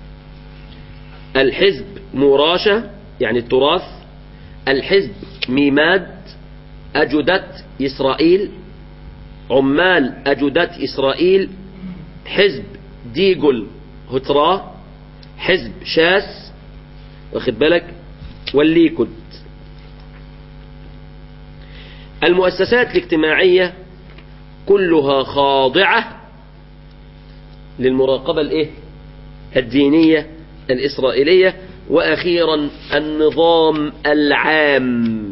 A: الحزب موراشة يعني التراث، الحزب ميماد، أجدت إسرائيل، عمال أجدت إسرائيل، حزب ديجل هترا، حزب شاس، واخد بالك، والليكود. المؤسسات الاجتماعية كلها خاضعة للمراقبة الايه؟ الدينية الإسرائيلية. وأخيرا النظام العام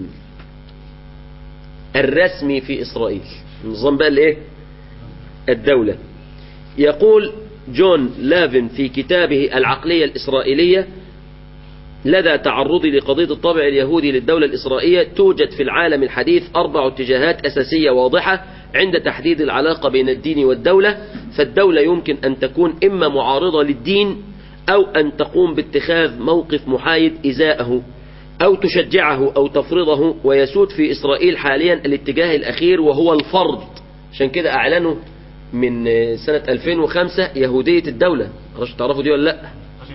A: الرسمي في إسرائيل، النظام بقى الايه؟ الدولة. يقول جون لافن في كتابه العقلية الإسرائيلية: لدى تعرضي لقضية الطابع اليهودي للدولة الإسرائيلية توجد في العالم الحديث 4 اتجاهات أساسية واضحة عند تحديد العلاقة بين الدين والدولة. فالدولة يمكن أن تكون إما معارضة للدين، أو أن تقوم باتخاذ موقف محايد إزاءه، أو تشجعه أو تفرضه. ويسود في إسرائيل حاليا الاتجاه الأخير وهو الفرض. عشان كده أعلنوا من سنة 2005 يهودية الدولة. خلاص تعرفوا دي ولا لا؟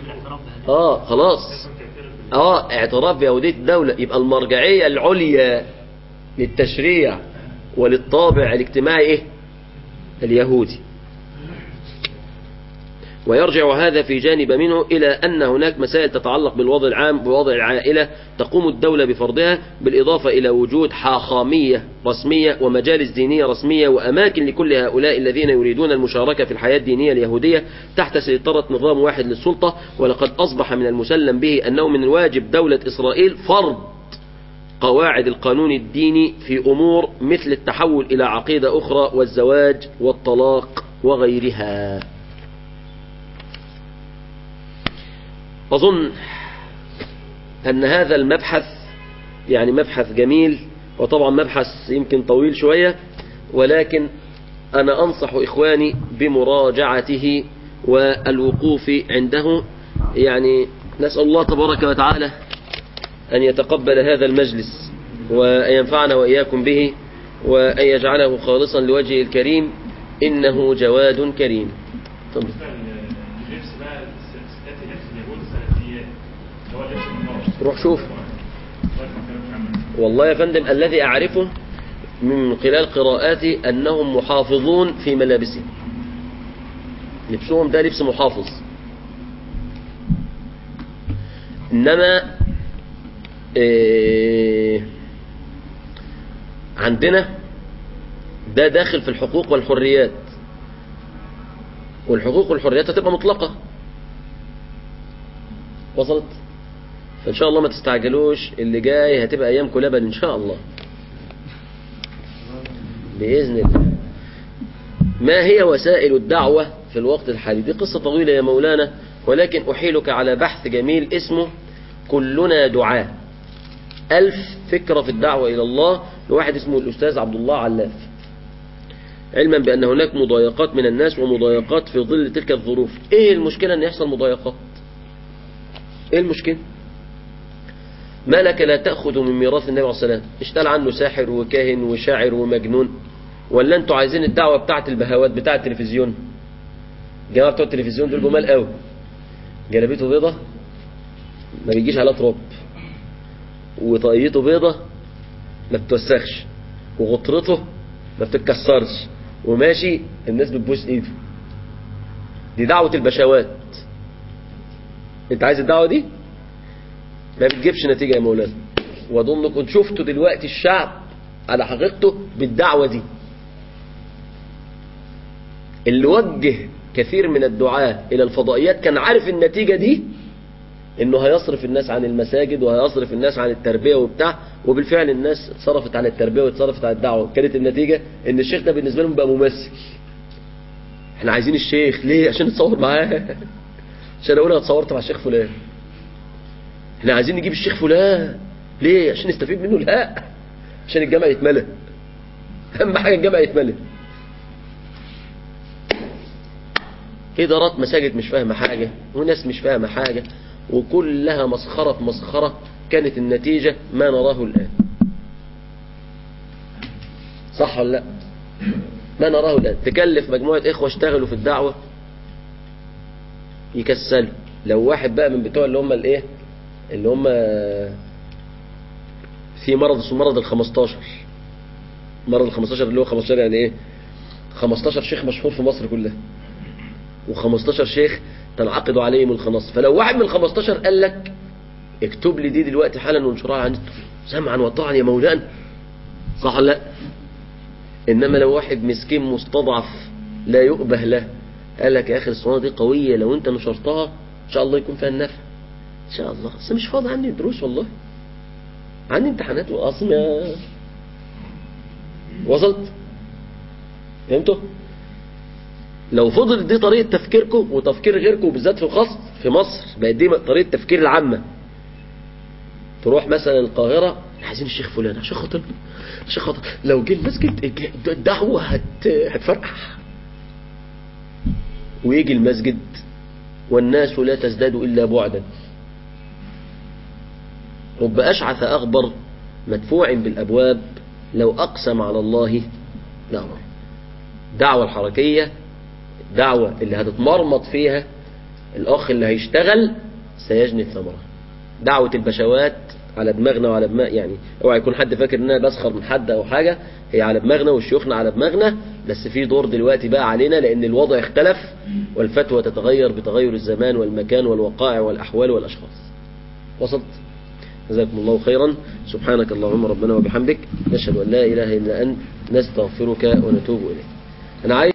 A: خلاص اعتراف بيهودية الدولة. يبقى المرجعية العليا للتشريع وللطابع الاجتماعي ايه؟ اليهودي. ويرجع هذا في جانب منه إلى أن هناك مسائل تتعلق بالوضع العام بوضع العائلة تقوم الدولة بفرضها، بالإضافة إلى وجود حاخامية رسمية ومجالس دينية رسمية وأماكن لكل هؤلاء الذين يريدون المشاركة في الحياة الدينية اليهودية تحت سيطرة نظام واحد للسلطة. ولقد أصبح من المسلم به أنه من الواجب دولة إسرائيل فرض قواعد القانون الديني في أمور مثل التحول إلى عقيدة أخرى والزواج والطلاق وغيرها. أظن أن هذا المبحث يعني مبحث جميل، وطبعا مبحث يمكن طويل شوية، ولكن أنا أنصح إخواني بمراجعته والوقوف عنده. يعني نسأل الله تبارك وتعالى أن يتقبل هذا المجلس وأن ينفعنا وإياكم به وأن يجعله خالصا لوجهه الكريم، إنه جواد كريم. طبعا. روح شوف. والله يا فندم الذي أعرفه من خلال قراءاتي أنهم محافظون في ملابسهم، لبسهم ده لبس محافظ. إنما عندنا ده داخل في الحقوق والحريات، والحقوق والحريات هتبقى مطلقة. وصلت؟ فإن شاء الله ما تستعجلوش، اللي جاي هتبقى أيامكم لبن إن شاء الله بإذن الله. ما هي وسائل الدعوة في الوقت الحالي؟ دي قصة طويلة يا مولانا، ولكن أحيلك على بحث جميل اسمه كلنا دعاة، 1000 فكرة في الدعوة إلى الله، لواحد اسمه الأستاذ عبد الله علاف. علما بأن هناك مضايقات من الناس ومضايقات في ظل تلك الظروف. ايه المشكلة ان يحصل مضايقات؟ ايه المشكلة؟ ما لك لا تأخذ من ميراث النبي عليه الصلاة والسلام؟ اشتغل عنه ساحر وكاهن وشاعر ومجنون؟ ولا انتوا عايزين الدعوة بتاعت البهوات بتاع التلفزيون؟ الجماعة بتوع التلفزيون دول جمال قوي، جلابيته بيضة ما بيجيش على تراب، وطاقيته بيضة ما بتوسخش، وغطرته ما بتتكسرش، وماشي الناس بتبوس ايده. دي دعوة البشوات. انت عايز الدعوة دي؟ ما بتجيبش نتيجة يا مولانا. واظنكم شفتوا دلوقتي الشعب على حقيقته بالدعوة دي. اللي وجه كثير من الدعاة الى الفضائيات كان عارف النتيجة دي، انه هيصرف الناس عن المساجد وهيصرف الناس عن التربية وبتاع، وبالفعل الناس اتصرفت عن التربية واتصرفت عن الدعوة. كانت النتيجة ان الشيخ ده بالنسبة لهم بقى ممثل. احنا عايزين الشيخ ليه؟ عشان نتصور معاه، عشان اقول انا اتصورت مع الشيخ فلان. احنا عايزين نجيب الشيخ فلان ليه؟ عشان نستفيد منه؟ لا، عشان الجامع يتملى. اهم حاجة الجامع يتملى. إدارات مساجد مش فاهمة حاجة، وناس مش فاهمة حاجة، وكلها مسخرة في مسخرة. كانت النتيجة ما نراه الآن. صح ولا لا؟ ما نراه الآن. تكلف مجموعة إخوة اشتغلوا في الدعوة يكسلوا. لو واحد بقى من بتوع اللي هم الايه، اللي هم في مرض اسمه مرض ال15. مرض ال15 اللي هو 15 يعني ايه؟ 15 شيخ مشهور في مصر كلها، و15 شيخ تنعقد عليهم الخناص. فلو واحد من ال15 قال لك اكتب لي دي دلوقتي حالا وانشرها على النت، سمعا وطاعا يا مولانا. صح ولا لا؟ انما لو واحد مسكين مستضعف لا يؤبه له قال لك يا اخي الصوره دي قويه، لو انت نشرتها ان شاء الله يكون فيها النفع ان شاء الله. بس مش فاضي، عندي دروس والله، عندي امتحانات واصم يا. وصلت؟ فهمتوا؟ لو فضل دي طريقة تفكيركم وتفكير غيركم، بالذات في خاص في مصر بقت دي طريقة تفكير العامة. تروح مثلا القاهرة عايزين الشيخ فلان عشان خاطر، عشان خاطر لو جه المسجد الدعوة هتفرقع. ويجي المسجد والناس لا تزداد إلا بعدا. رب أشعث أغبر مدفوع بالأبواب لو أقسم على الله لأمر. دعوة الحركية، دعوة اللي هتتمرمط فيها الأخ اللي هيشتغل سيجني الثمرة. دعوة البشوات على دماغنا وعلى دماغ، يعني اوعى يكون حد فاكر ان انا بسخر من حد او حاجة. هي على دماغنا والشيوخنا على دماغنا، بس في دور دلوقتي بقى علينا لان الوضع اختلف والفتوى تتغير بتغير الزمان والمكان والوقائع والأحوال والأشخاص. وصلت؟ جزاكم الله خيرا. سبحانك اللهم ربنا وبحمدك، نشهد أن لا إله إلا أنت، نستغفرك ونتوب إليك. أنا عايز